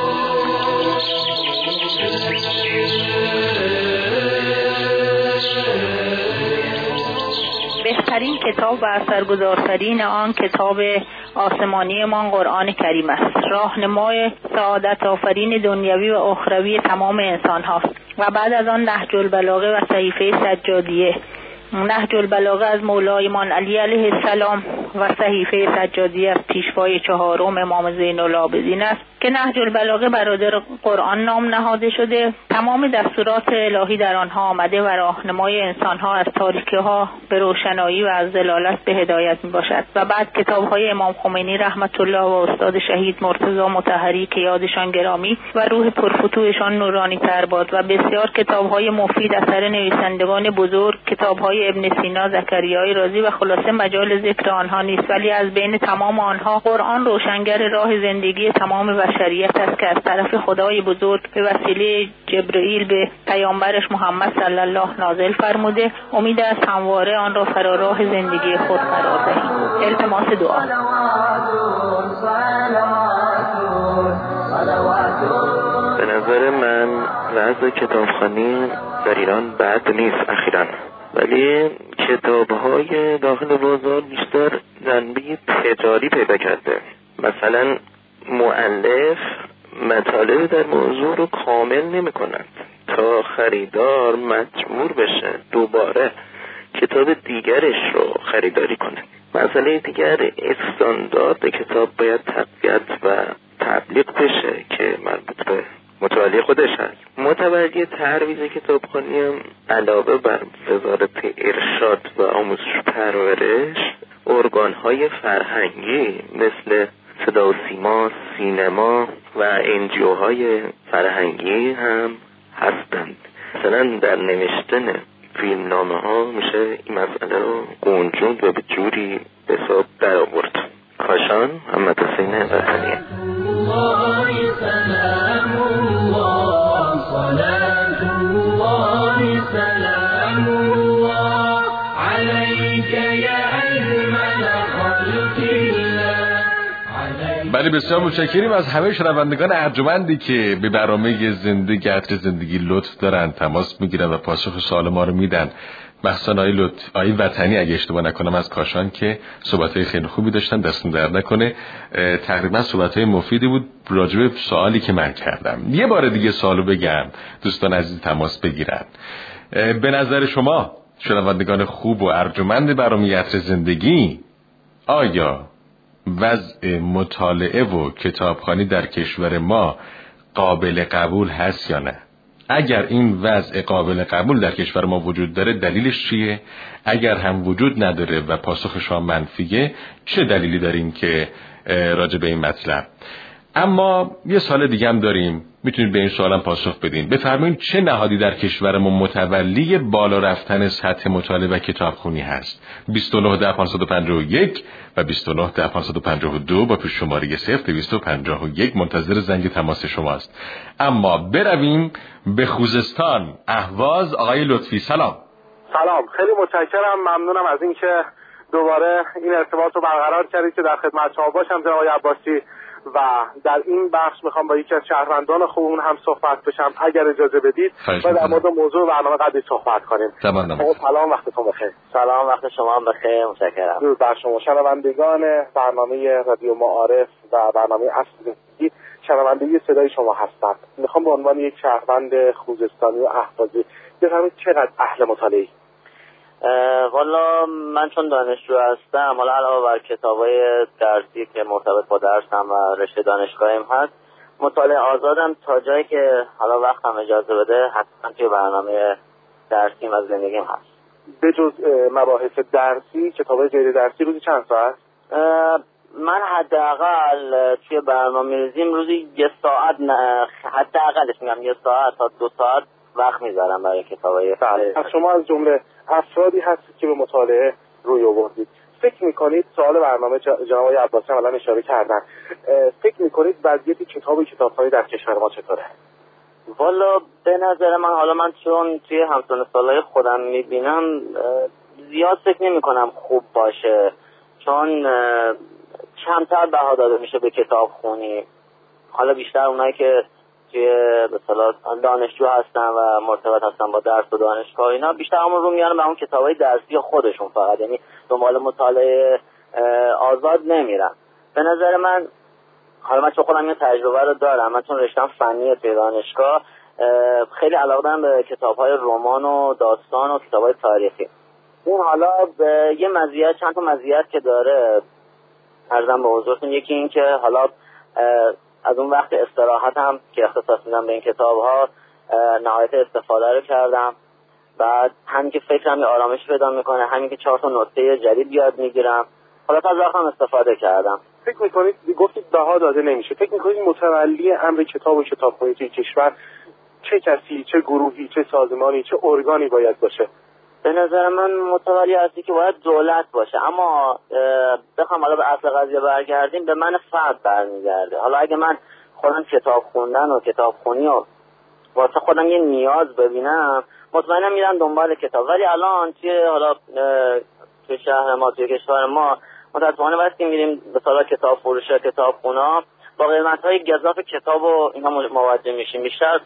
بهترین کتاب و اثرگذارترین آن کتاب آسمانی ما قرآن کریم است. راهنمای سعادت آفرین دنیوی و اخروی تمام انسان هاست. و بعد از آن نهج البلاغه و صحیفه سجادیه. نهج البلاغه از مولایمان علی علیه السلام و صحیفه سجادیه از پیشوای چهارم امام زین العابدین است که نهج البلاغه برادر قرآن نام نهاده شده. تمام دستورات الهی در آنها آمده و راهنمای انسانها از تاریکی‌ها به روشنایی و از ضلالت به هدایت میباشد. و بعد کتاب‌های امام خمینی رحمت الله و استاد شهید مرتضی مطهری که یادشان گرامی و روح پرفتوحشان نورانی تر باد، و بسیار کتاب‌های مفید اثر نویسندگان بزرگ، کتاب‌های ابن سینا، زکریای رازی و خلاصه مجال ذکر آنها نیست، ولی از بین تمام آنها قرآن روشنگر راه زندگی تمام بشریت است که از طرف خدای بزرگ به وسیله جبرئیل به پیامبرش محمد صلی الله نازل فرموده. امید است همواره آن را فراراه زندگی خود قرار دهید. التماس دعا. به نظر من وضع کتابخوانی در ایران بد نیست اخیراً، ولی کتاب‌های داخل بازار بیشتر جنبه تجاری پیدا کرده. مثلا مؤلف مطالب در موضوع رو کامل نمی کند تا خریدار مجبور بشه دوباره کتاب دیگرش رو خریداری کنه. مسئله دیگر استاندارد کتاب باید تقویت و تبلیغ بشه که مربوط به متولی خودش هست. متولی ترویج کتابخوانی هم علاوه بر وزارت ارشاد و آموزش پرورش، ارگان‌های فرهنگی مثل صدا و سیما، سینما و انجیوهای فرهنگی هم هستند. مثلا در نوشتن فیلمنامه ها میشه این مسئله رو گنجوند و به جوری به حساب در آورد. کاشان محمد حسین وطنیه. بله بسیار متشکریم از همه شنوندگان ارجمندی که به برنامه زندگی عطر زندگی لطف دارن، تماس میگیرن و پاسخ سوال ما رو میدن. مخصوصا آقای لطف آقای وطنی اگه اشتباه نکنم از کاشان که صحبت‌های خیلی خوبی داشتن، دستون در نکنه. تقریبا صحبت‌های مفیدی بود راجع به سوالی که من کردم. یه بار دیگه سوالو بگم دوستان عزیز تماس بگیرن. به نظر شما شنوندگان خوب و ارجمند برنامه عطر زندگی، آیا وضع مطالعه و کتابخوانی در کشور ما قابل قبول هست یا نه؟ اگر این وضع قابل قبول در کشور ما وجود داره دلیلش چیه؟ اگر هم وجود نداره و پاسخ شما منفیه چه دلیلی داریم که راجع به این مطلب؟ اما یه سوال دیگه هم داریم، میتونید به این سوالم پاسخ بدین. بفرمایید چه نهادی در کشور ما متولی بالا رفتن سطح مطالعه و کتابخوانی هست؟ بیست و نه ده پانصد و پنجاه و یک و بیست و نه ده پانصد و پنجاه و دو با پیش شماره صفر دویست و پنجاه و یک منتظر زنگ تماس شماست. اما برویم به خوزستان، اهواز. آقای لطفی سلام. سلام، خیلی متشکرم، ممنونم از اینکه دوباره این ارتباط رو برقرار کردید که در خدمت شما باشم جناب آقای عباسی. و در این بخش میخوام با یکی از شهروندان خوبمون هم صحبت بشم اگر اجازه بدید و در مورد موضوع برنامه قبلی صحبت کنیم. سلام، وقتتون بخیر. سلام، وقت شما هم بخیر، متشکرم. درود بر شما شنوندگان برنامه رادیو معارف و برنامه عطر زندگی. شنونده صدای شما هستم. میخوام به عنوان یک شهروند خوزستانی و اهوازی بفرمایید چقدر اهل مطالعه‌ای؟ والا من چون دانشجو هستم، حالا علاوه بر کتابای درسی که مرتبط با درسم و رشته دانشگاهیم هست، مطالعه آزادم تا جایی که حالا وقتم اجازه بده حتما توی برنامه درسیم از زندگیم هست. به جز مباحث درسی، کتابای غیر درسی روزی چند ساعت؟ من حداقل توی برنامه‌ریزیم روزی یه ساعت، حداقلش میگم یه ساعت تا دو ساعت وقت میذارم برای کتابای. از شما از جمله افرادی هستید که به مطالعه روی آوردید. فکر میکنید سوال برنامه جناب آقای عباسی هم الان اشاره کردن، فکر میکنید وضعیت کتاب و کتابخوانی در کشور ما چطوره؟ والا به نظر من، حالا من چون توی همسن سالای خودم میبینم زیاد فکر نمیکنم خوب باشه، چون کمتر بها داده میشه به کتابخوانی. حالا بیشتر اونایی که توی به اصطلاح دانشجو هستن و مرتبط هستن با درس و دانشگاه اینا، بیشتر همون رو میارن به اون کتابای درسی خودشون فقط، یعنی دنبال مطالعه آزاد نمیرن. به نظر من، حالا من چون خودم این تجربه رو دارم، من چون رشتم فنیه توی دانشگاه، خیلی علاقه دارم به کتاب‌های رمان و داستان و کتاب‌های تاریخی. این حالا به یه مزیت، چند تا مزیت که داره عرضم به حضورتون، یکی این که حالا از اون وقت استراحت هم که اختصاص میدم به این کتاب‌ها نهایت استفاده رو کردم. بعد همین که فکرم یه آرامش پیدا میکنه، همین که چهار تا نکته جدید یاد میگیرم، حالا از وقتم استفاده کردم. فکر میکنید، گفتید بها داده نمیشه، فکر میکنید متولی امر کتاب و کتابخوانی توی کشور چه کسی، چه گروهی، چه سازمانی، چه ارگانی باید باشه؟ به نظر من متولی هستی که باید دولت باشه، اما بخوام حالا به اصل قضیه برگردیم، به من فرد برمیگرده. حالا اگه من خودم کتاب خوندن و کتابخونی و واسه خودم یه نیاز ببینم، مطمئنم میرم دنبال کتاب. ولی الان توی حالا توی شهر ما، توی کشور ما، متاسفانه وقتی میریم به سالا کتاب فروش، کتابخونا، با قیمت‌های گزاف کتاب و اینا مواجه میشیم. بیشتر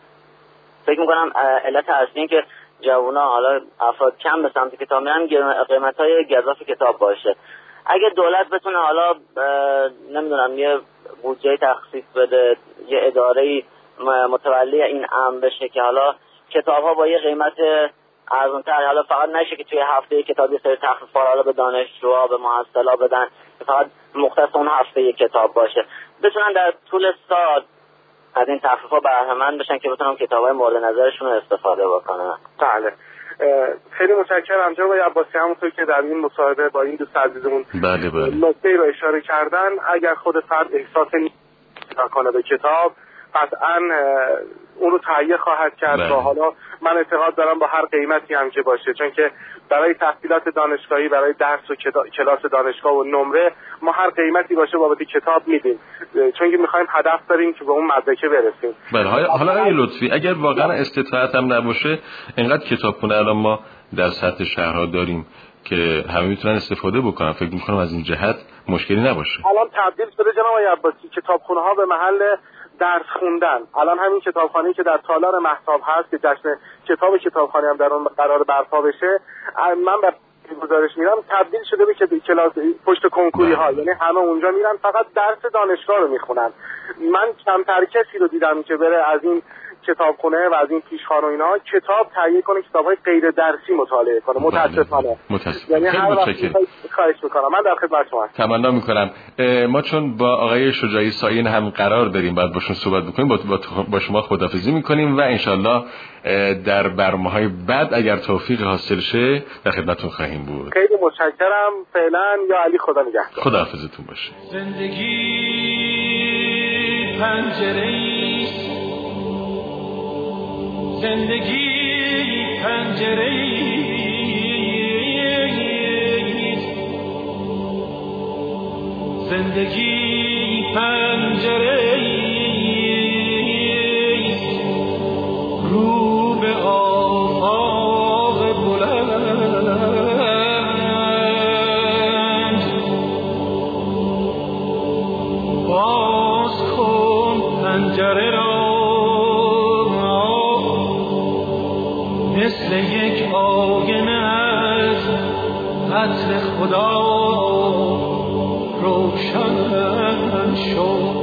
فکر می‌کنم علت اصلی این که جوونا، حالا افراد کم به سمت کتاب میرن، قیمت‌های گزاف کتاب باشه. اگه دولت بتونه حالا نمیدونم یه بودجه تخصیص بده، یه اداره‌ای متولی این امر بشه که حالا کتاب‌ها با یه قیمت ارزان‌تر، حالا فقط نشه که توی هفته کتابی سری تخفیف‌ها حالا به دانشجوها، به محصلا بدن، فقط مختص اون هفته یک کتاب باشه، بتونن در طول سال از این تخفیف‌ها بهره مند بشن که بتونن کتاب‌های مورد نظرشون رو استفاده بکنن. بله، خیلی متشکرم جناب عباسی. همونطور که در این مصاحبه با این دوست عزیزمون بله بله نکته‌ای رو اشاره کردن، اگر خود فرد احساس نکنه به کتاب، قطعاً اون رو تهیه خواهد کرد. و حالا من اعتقاد دارم با هر قیمتی هم که باشه، چون که برای تحصیلات دانشگاهی، برای درس و کلاس دانشگاه و نمره، ما هر قیمتی باشه بابت کتاب میدیم، چون که میخوایم هدف داریم که به اون مدرکه برسیم. بله، حالا آقای لطفی اگر واقعا استطاعت هم نباشه، اینقدر کتابخونه الان ما در سطح شهرها داریم که همه میتونن استفاده بکنن، فکر میکنم از این جهت مشکلی نباشه. الان تبدیل شده جناب آقای عباسی کتابخونه ها به محل درس خوندن. الان همین کتابخانه‌ای که در تالار مهتاب هست که جشن کتاب کتابخانه هم در اون قرار برپا بشه، من به گزارش میرم تبدیل شده به که کلاس پشت کنکوری ها، یعنی همه اونجا میرن فقط درس دانشگاه رو میخونن. من کمتر کسی رو دیدم که بره از این کتابخونه و از این پیشخوان و اینا کتاب تهیه کنه، کتاب‌های غیر درسی مطالعه کنه. متاسفانه متاسفانه. یعنی هر وقت خواهش میکنم، من در خدمت شما تمنا میکنم. ما چون با آقای شجاعی سائین هم قرار داریم بعد باشون صحبت بکنیم، با, با شما خداحافظی میکنیم و انشالله در برنامه‌های بعد اگر توفیق حاصل شه در خدمتتون خواهیم بود. خیلی متشکرم. فعلا یا علی، خدا نگهدار. خداحافظتون باشه. زندگی پنجره‌ای، زندگی پنجره‌ای، زندگی پنجره‌ای، رو به آفاق بلند باز کن پنجره را، مثل یک آینه از عطر خدا روشن شد.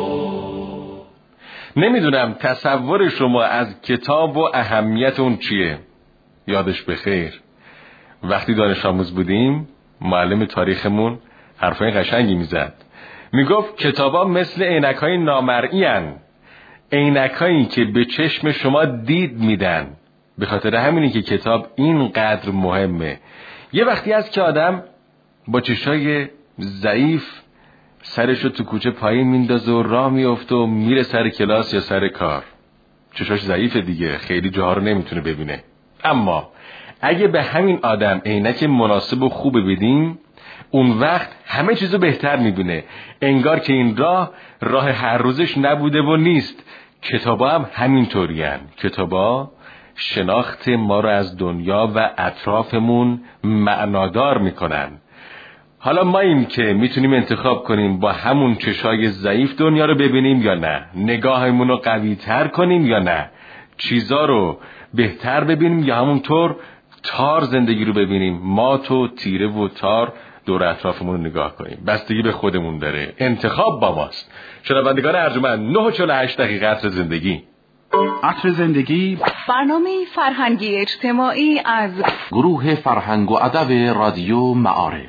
نمیدونم تصور شما از کتاب و اهمیت اون چیه؟ یادش بخیر وقتی دانش آموز بودیم معلم تاریخمون حرفای قشنگی میزد، میگفت کتابا مثل عینک‌های نامرئی ان، عینک‌هایی که به چشم شما دید میدن. به خاطر همینی که کتاب اینقدر مهمه. یه وقتی هست که آدم با چشای ضعیف سرشو تو کوچه پایین میندازه و راه میفته و میره سر کلاس یا سر کار. چشاش ضعیفه دیگه، خیلی جاها رو نمیتونه ببینه. اما اگه به همین آدم عینک مناسب و خوب بدیم، اون وقت همه چیزو بهتر میبینه. انگار که این راه راه هر روزش نبوده و نیست. کتابا هم همینطوری هن. کتابا شناخت ما رو از دنیا و اطرافمون معنادار میکنن. حالا ما این که میتونیم انتخاب کنیم با همون چشای ضعیف دنیا رو ببینیم یا نه، نگاهمون رو قوی تر کنیم یا نه، چیزا رو بهتر ببینیم یا همونطور تار زندگی رو ببینیم، مات و تیره و تار دور اطرافمون رو نگاه کنیم. بستگی به خودمون داره، انتخاب با ماست. شنوندگان ارجمند، نه و چهل و هشت دقیقه عطر زندگی. عطر زندگی، برنامه فرهنگی اجتماعی از گروه فرهنگ و ادب رادیو معارف.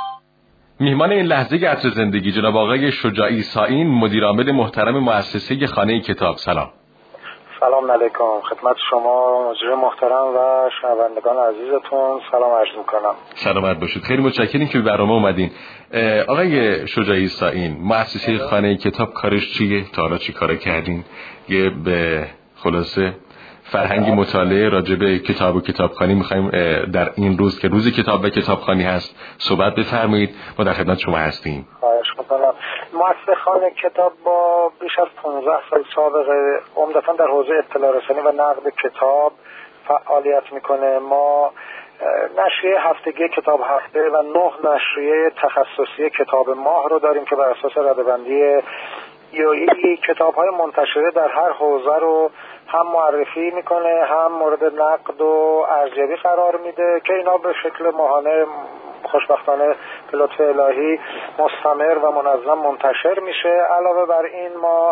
میهمان این لحظه عطر زندگی جناب آقای شجاعی سائین، مدیر عامل محترم مؤسسه خانه کتاب. سلام. سلام علیکم خدمت شما مجری محترم و شنوندگان عزیزتون سلام عرض میکنم. سلامت باشید. خیلی متشکریم که به برنامه اومدین. آقای شجاعی سائین، مؤسسه خانه کتاب کارش چیه؟ تا حالا چی کار کردین؟ یه به خلاصه فرهنگی مطالعه راجع به کتاب و کتابخوانی می‌خوایم در این روز که روز کتاب و کتابخوانی هست صحبت بفرمایید. ما در خدمت شما هستیم. خواهش می‌کنم. مؤسسه خانه کتاب با بیش از پانزده سال سابقه عمدتاً در حوزه اطلاع رسانی و نقد کتاب فعالیت می‌کنه. ما نشریه هفتگی کتاب هفته و نه نشریه تخصصی کتاب ماه رو داریم که بر اساس رده‌بندی یویی کتاب‌های منتشره در هر حوزه رو هم معرفی میکنه، هم مورد نقد و ارزیابی قرار میده که اینا به شکل ماهانه خوشبختانه به لطف الهی مستمر و منظم منتشر میشه. علاوه بر این ما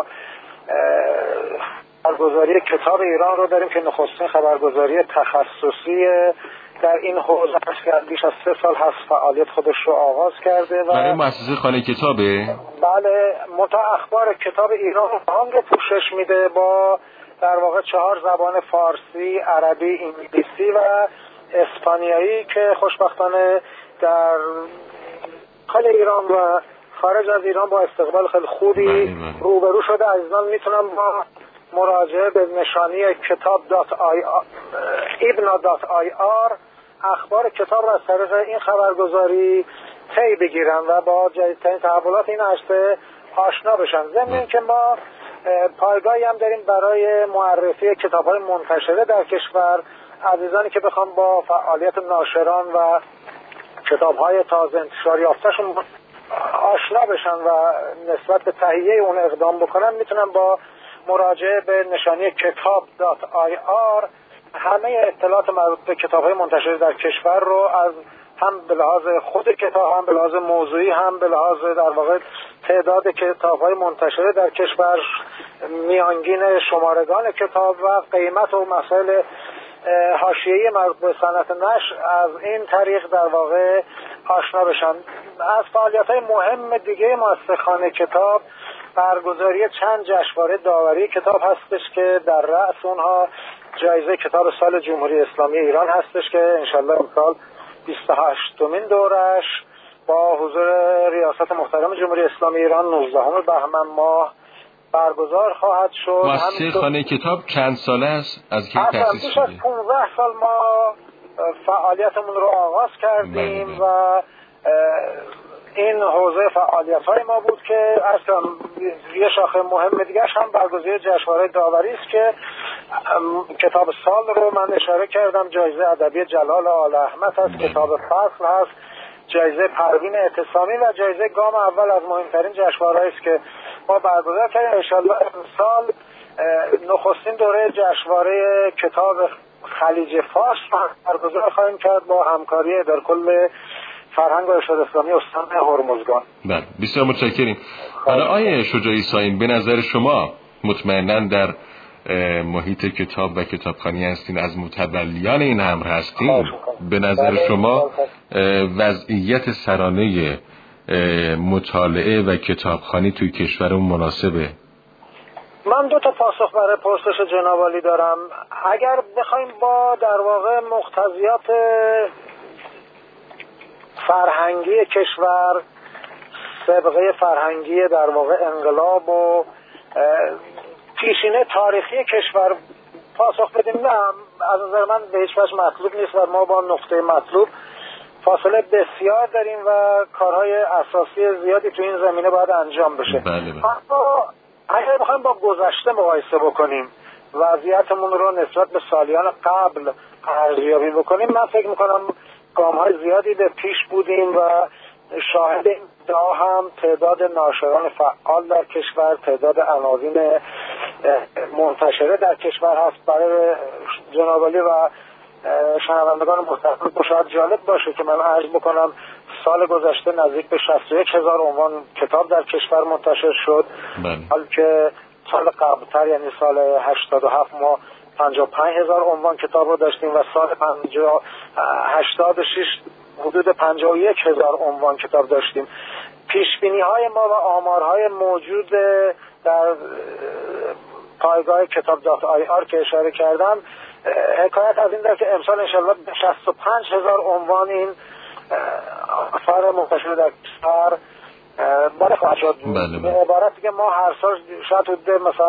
خبرگزاری کتاب ایران رو داریم که نخستین خبرگزاری تخصصی در این حوزه است که بیش از سه سال هست فعالیت خودش رو آغاز کرده و برای مؤسسه خانه کتابه. بله، متا اخبار کتاب ایران رو هنگ پوشش میده با در واقع چهار زبان فارسی، عربی، انگلیسی و اسپانیایی که خوشبختانه در داخل ایران و خارج از ایران با استقبال خیلی خوبی روبرو شده. عزیزان میتونم با مراجعه به نشانی کتاب دات آی ایبنا دات آی آر اخبار کتاب را از طریق این خبرگزاری طی بگیرن و با جدیدترین تحولات این هسته آشنا بشن. ضمن اینکه ما پایگاهی هم داریم برای معرفی کتاب‌های منتشره در کشور. عزیزانی که بخوام با فعالیت ناشران و کتاب‌های تازه انتشار یافته‌شون آشنا بشن و نسبت به تهیه اون اقدام بکنن، میتونن با مراجعه به نشانی کتاب دات آی آر همه اطلاعات مربوط به کتاب‌های منتشر در کشور رو از هم به لحاظ خود کتاب، هم به لحاظ موضوعی، هم به لحاظ در واقع تعداد کتاب‌های منتشر در کشور، میانگین شمارگان کتاب و قیمت و مسائل حاشیه‌ای مربوط به صنعت نشر از این طریق در واقع آشنا بشن. از فعالیت‌های مهم دیگه مؤسسه‌خانه کتاب برگزاری چند جشنواره داوری کتاب هستش که در رأس اونها جایزه کتاب سال جمهوری اسلامی ایران هستش که انشالله امسال بیست و هشتمین دورش با حضور ریاست محترم جمهوری اسلامی ایران نوزدهم بهمن ماه برگزار خواهد شد. مؤسسه‌خانه کتاب چند ساله است از کی تأسیس شده؟ از پانزده سال ما فعالیتمون رو آغاز کردیم بله. و این حوزه فعالیت‌های ما بود که اصلا یه شاخه مهم دیگه‌اش هم برگزاری جشنواره داوری است که کتاب سال رو من اشاره کردم، جایزه ادبی جلال آل احمد هست، کتاب فصل هست، جایزه پروین اعتصامی و جایزه گام اول از مهمترین جشنواره‌ای است که ما برگزار کردیم. انشالله امسال نخستین دوره جشنواره کتاب خلیج فارس برگزار خواهیم کرد با همکاری در کل فرهنگ و ارشاد اسلامی استان هرمزگان. بله بسیار متشکریم. حالا آیه شجاعی ساین به نظر شما مطمئناً در محیط کتاب و کتابخوانی هستین، از متولیان این امر هستین، به نظر شما وضعیت سرانه مطالعه و کتابخوانی توی کشورمون مناسبه؟ من دو تا پاسخ برای پرسش جناب عالی دارم. اگر بخوایم با در واقع مقتضیات فرهنگی کشور، سابقه فرهنگی در واقع انقلاب و پیشینه تاریخی کشور پاسخ بدیم، نه از نظر من به هیچ وجه مطلوب نیست و ما با نقطه مطلوب فاصله بسیار داریم و کارهای اساسی زیادی تو این زمینه باید انجام بشه. بله بله. اما اگر بخوایم با گذشته مقایسه بکنیم، وضعیتمون رو نسبت به سالیان قبل ارزیابی بکنیم، من فکر میکنم گام‌های زیادی به پیش بودیم و شاهد ادعا هم تعداد ناشران فعال در کشور، تعداد عناوین منتشره در کشور هست. برای جناب عالی و شنوندگان محترم شاید جالب باشه که من عرض بکنم سال گذشته نزدیک به شصت و یک هزار عنوان کتاب در کشور منتشر شد، حال که سال قبلتر یعنی سال هشتاد و هفت ما پنجاه و پنج هزار عنوان کتاب رو داشتیم و سال هشتاد و شش حدود پنجاه و یک هزار عنوان کتاب داشتیم. پیشبینی های ما و آمارهای موجود در پایگاه کتاب دات آی آر که اشاره کردم حکایت از این داره که امسال انشالله به شصت و پنج هزار عنوان این آثار منتشر در کشور بالا خواهد شد. به عبارتی که ما هر سال شاید حدود مثلا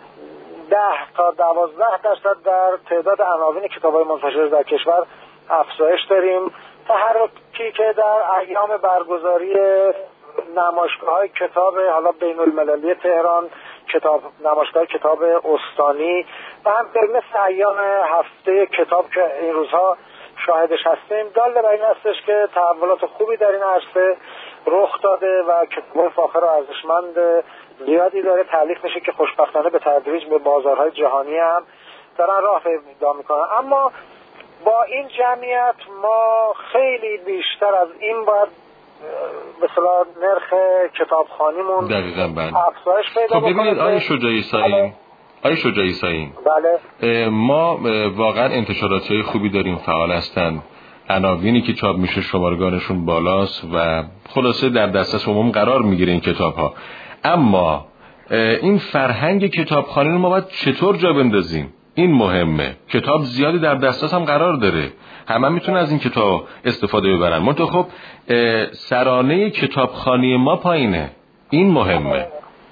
ده تا دوازده درصد در تعداد عناوین کتاب‌های منتشر در کشور افزایش داریم. تحرکی که در ایام برگزاری نمایشگاه‌های کتاب حالا بین المللی تهران، کتاب نمایشگاه کتاب استانی و همینطور مثل ایام هفته کتاب که این روزها شاهدش هستیم، دال بر این هستش که تحولات خوبی در این عرصه رخ داده و کتاب فاخر و ارزشمند زیادی داره تألیف میشه که خوشبختانه به تدریج به بازارهای جهانی هم دارن راه پیدا میکنن. اما با این جمعیت ما خیلی بیشتر از این باید به اصطلاح نرخ کتابخوانیمون افزایش پیدا بکنه. خب ببینید آیه شجاعی ساین، آیه شجاعی ساین بله ما واقعا انتشارات‌های خوبی داریم، فعال هستن، عناوینی که چاپ میشه شمارگانشون بالاست و خلاصه در دسترس عموم قرار میگیره این کتاب‌ها. اما این فرهنگ کتابخوانی رو ما باید چطور جا بندازیم؟ این مهمه. کتاب زیادی در دسترس هم قرار داره، همه میتونن از این کتاب استفاده ببرن، منتها خب سرانه کتابخوانی ما پایینه. این مهمه.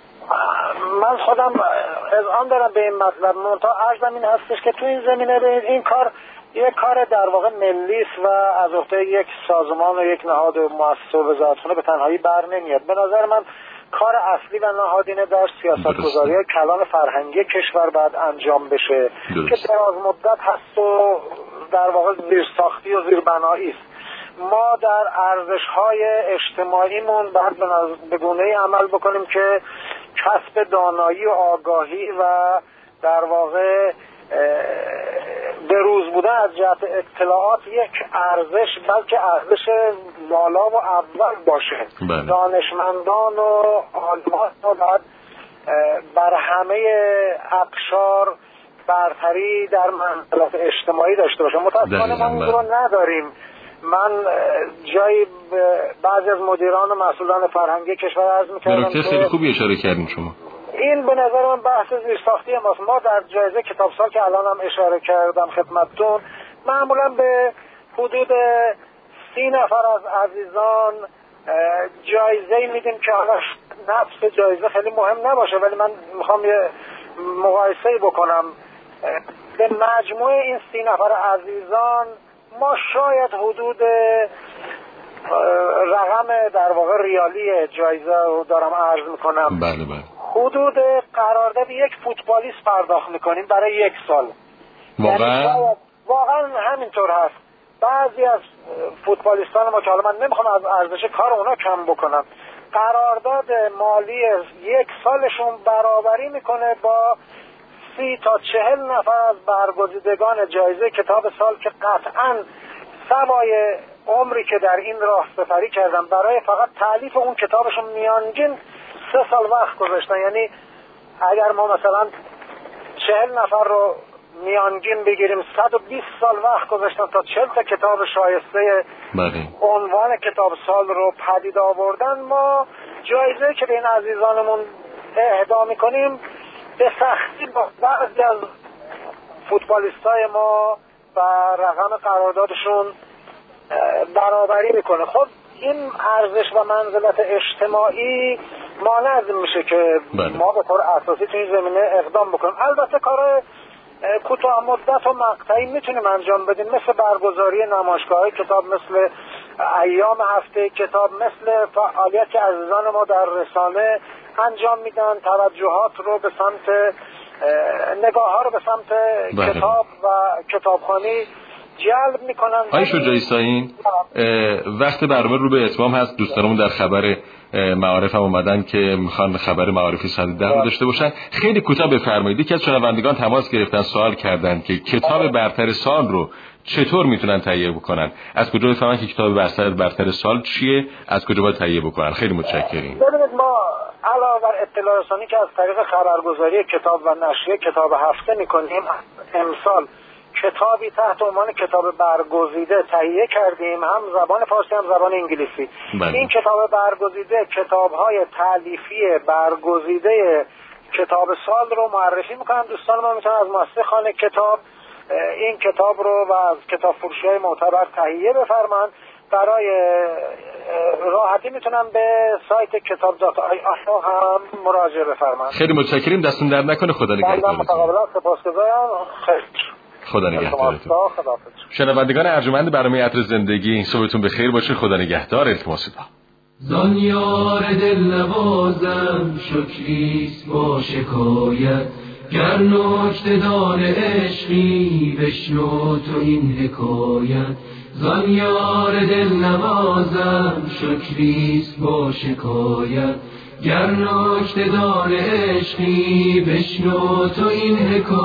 من خودم اذعان دارم به این مطلب، منتها عرضم این هستش که تو این زمینه این کار یک کار در واقع ملی است و از عهده یک سازمان و یک نهاد مؤسسه و وزارتخانه به تنهایی بر نمیاد. به نظر من کار اصلی و نهادینه در سیاست‌گذاری کلان فرهنگی کشور باید انجام بشه درست. که دراز مدت هست و در واقع زیرساختی و زیربنایی است. ما در ارزش‌های اجتماعیمون باید به گونه‌ای عمل بکنیم که کسب دانایی و آگاهی و در واقع به روز بودن از جهت اطلاعات یک ارزش، بلکه ارزش والا و اول باشه. بله. دانشمندان و عالمان باید بر همه اقشار برتری در منزلت اجتماعی داشته باشه. متاسفانه ما این رو نداریم. من جایی بعضی از مدیران و مسئولان فرهنگی کشور عرض می‌کردم به نکته خیلی خوبی اشاره کردین شما. این به نظر من بحث زیرساختی ماست. ما در جایزه کتاب سال که الان هم اشاره کردم خدمتتون، معمولا به حدود سی نفر از عزیزان جایزه میدیم که حالا نفس جایزه خیلی مهم نباشه، ولی من میخوام یه مقایسه بکنم. به مجموع این سی نفر عزیزان ما شاید حدود رقم در واقع ریالی جایزه رو دارم عرض میکنم. بله بله. حدود قرارداد یک فوتبالیست پرداخت میکنیم برای یک سال. واقعا یعنی واقعا همینطور هست. بعضی از فوتبالیستان ما که حالا من نمیخوام از ارزش کار اونا کم بکنم، قرارداد مالی یک سالشون برابری میکنه با سی تا چهل نفر از برگزیدگان جایزه کتاب سال که قطعاً سوای عمری که در این راه سپری کردن برای فقط تألیف اون کتابشون میانگین سه سال وقت گذاشتن. یعنی اگر ما مثلا چهل نفر رو میانگین بگیریم صد و بیست سال وقت گذاشتن تا چهل تا کتاب شایسته بله. عنوان کتاب سال رو پدید آوردن. ما جایزه که به این عزیزانمون اهدا میکنیم به سختی با بعضی از فوتبالیستای ما و رقم قراردادشون برابری میکنه. خب این ارزش و منزلت اجتماعی مانع از این میشه که بله. ما به طور اساسی تو این زمینه اقدام بکنیم. البته کار کوتاه مدت و مقطعی میتونیم انجام بدیم، مثل برگزاری نمایشگاه‌های کتاب، مثل ایام هفته کتاب، مثل فعالیت که عزیزان ما در رسانه انجام میدن، توجهات رو به سمت نگاه ها رو به سمت بله. کتاب و کتابخوانی جلب میکنن. آقای شجاعی ساین، وقت برنامه رو به اتمام هست. دوستانمون در خبر معارف هم اومدن که میخوان خبر معارفی ساعت ده رو داشته باشن. خیلی کوتاه بفرمایید. یکی از شنوندگان تماس گرفتن، سوال کردن که کتاب برتر سال رو چطور میتونن تهیه بکنن، از کجا بفهمن که کتاب برتر برتر سال چیه، از کجا باید تهیه بکنن. خیلی متشکریم. ببینید ما علاوه بر اطلاع رسانی که از طریق خبرگزاری کتاب و نشریه کتاب هفته میکنیم، امسال کتابی تحت عنوان کتاب برگزیده تهیه کردیم، هم زبان فارسی هم زبان انگلیسی. بله. این کتاب برگزیده کتاب‌های تالیفی برگزیده کتاب سال رو معرفی میکنن. دوستان ما میتونن از مؤسسه خانه کتاب این کتاب رو و از کتاب فروشی‌های معتبر تهیه بفرمایند. برای راحتی میتونن به سایت کتاب دات آی هم مراجعه بفرمایند. خیلی متشکریم، دستون درد نکنه. خدا نگهدارتون. متقابلا سپاسگزارم. خیلی خدا نگهدارتون. شنوندگان ارجمند برنامه عطر زندگی، صبحتون بخیر باشه. خدا نگهدار. التماس دعا. زان یار دل نوازم شکریست با شکایت، گر نکته دان عشقی بشنو تو این حکایت. زان یار دل نوازم شکریست با شکایت، گر نکته دان عشقی بشنو تو این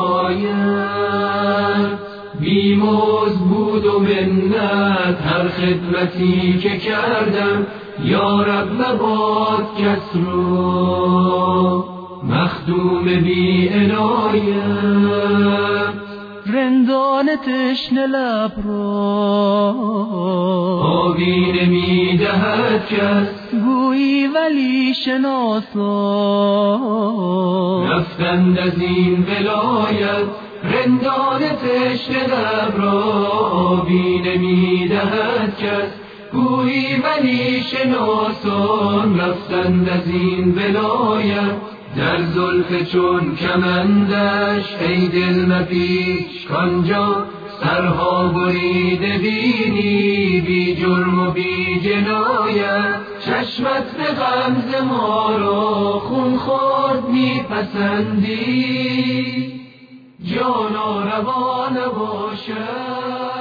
حکایت. بیموز بود و منت هر خدمتی که کردم، یا رب مباد کس رو مخدوم بی عنایت. رندان تشنه لب را آبی نمی دهد کس، گویی ولی شناسا رفتند از این ولایت. رندان تشنه لب را آبی نمی دهد کس، گویی ولی شناسان رفتند از این ولایت. در زلف چون کمندش ای دل مپیچ کانجا، سرها بریده بینی بی جرم و بی جنایت. چشمت به غمز ما را خون خورد میپسندی، جانا روا نباشد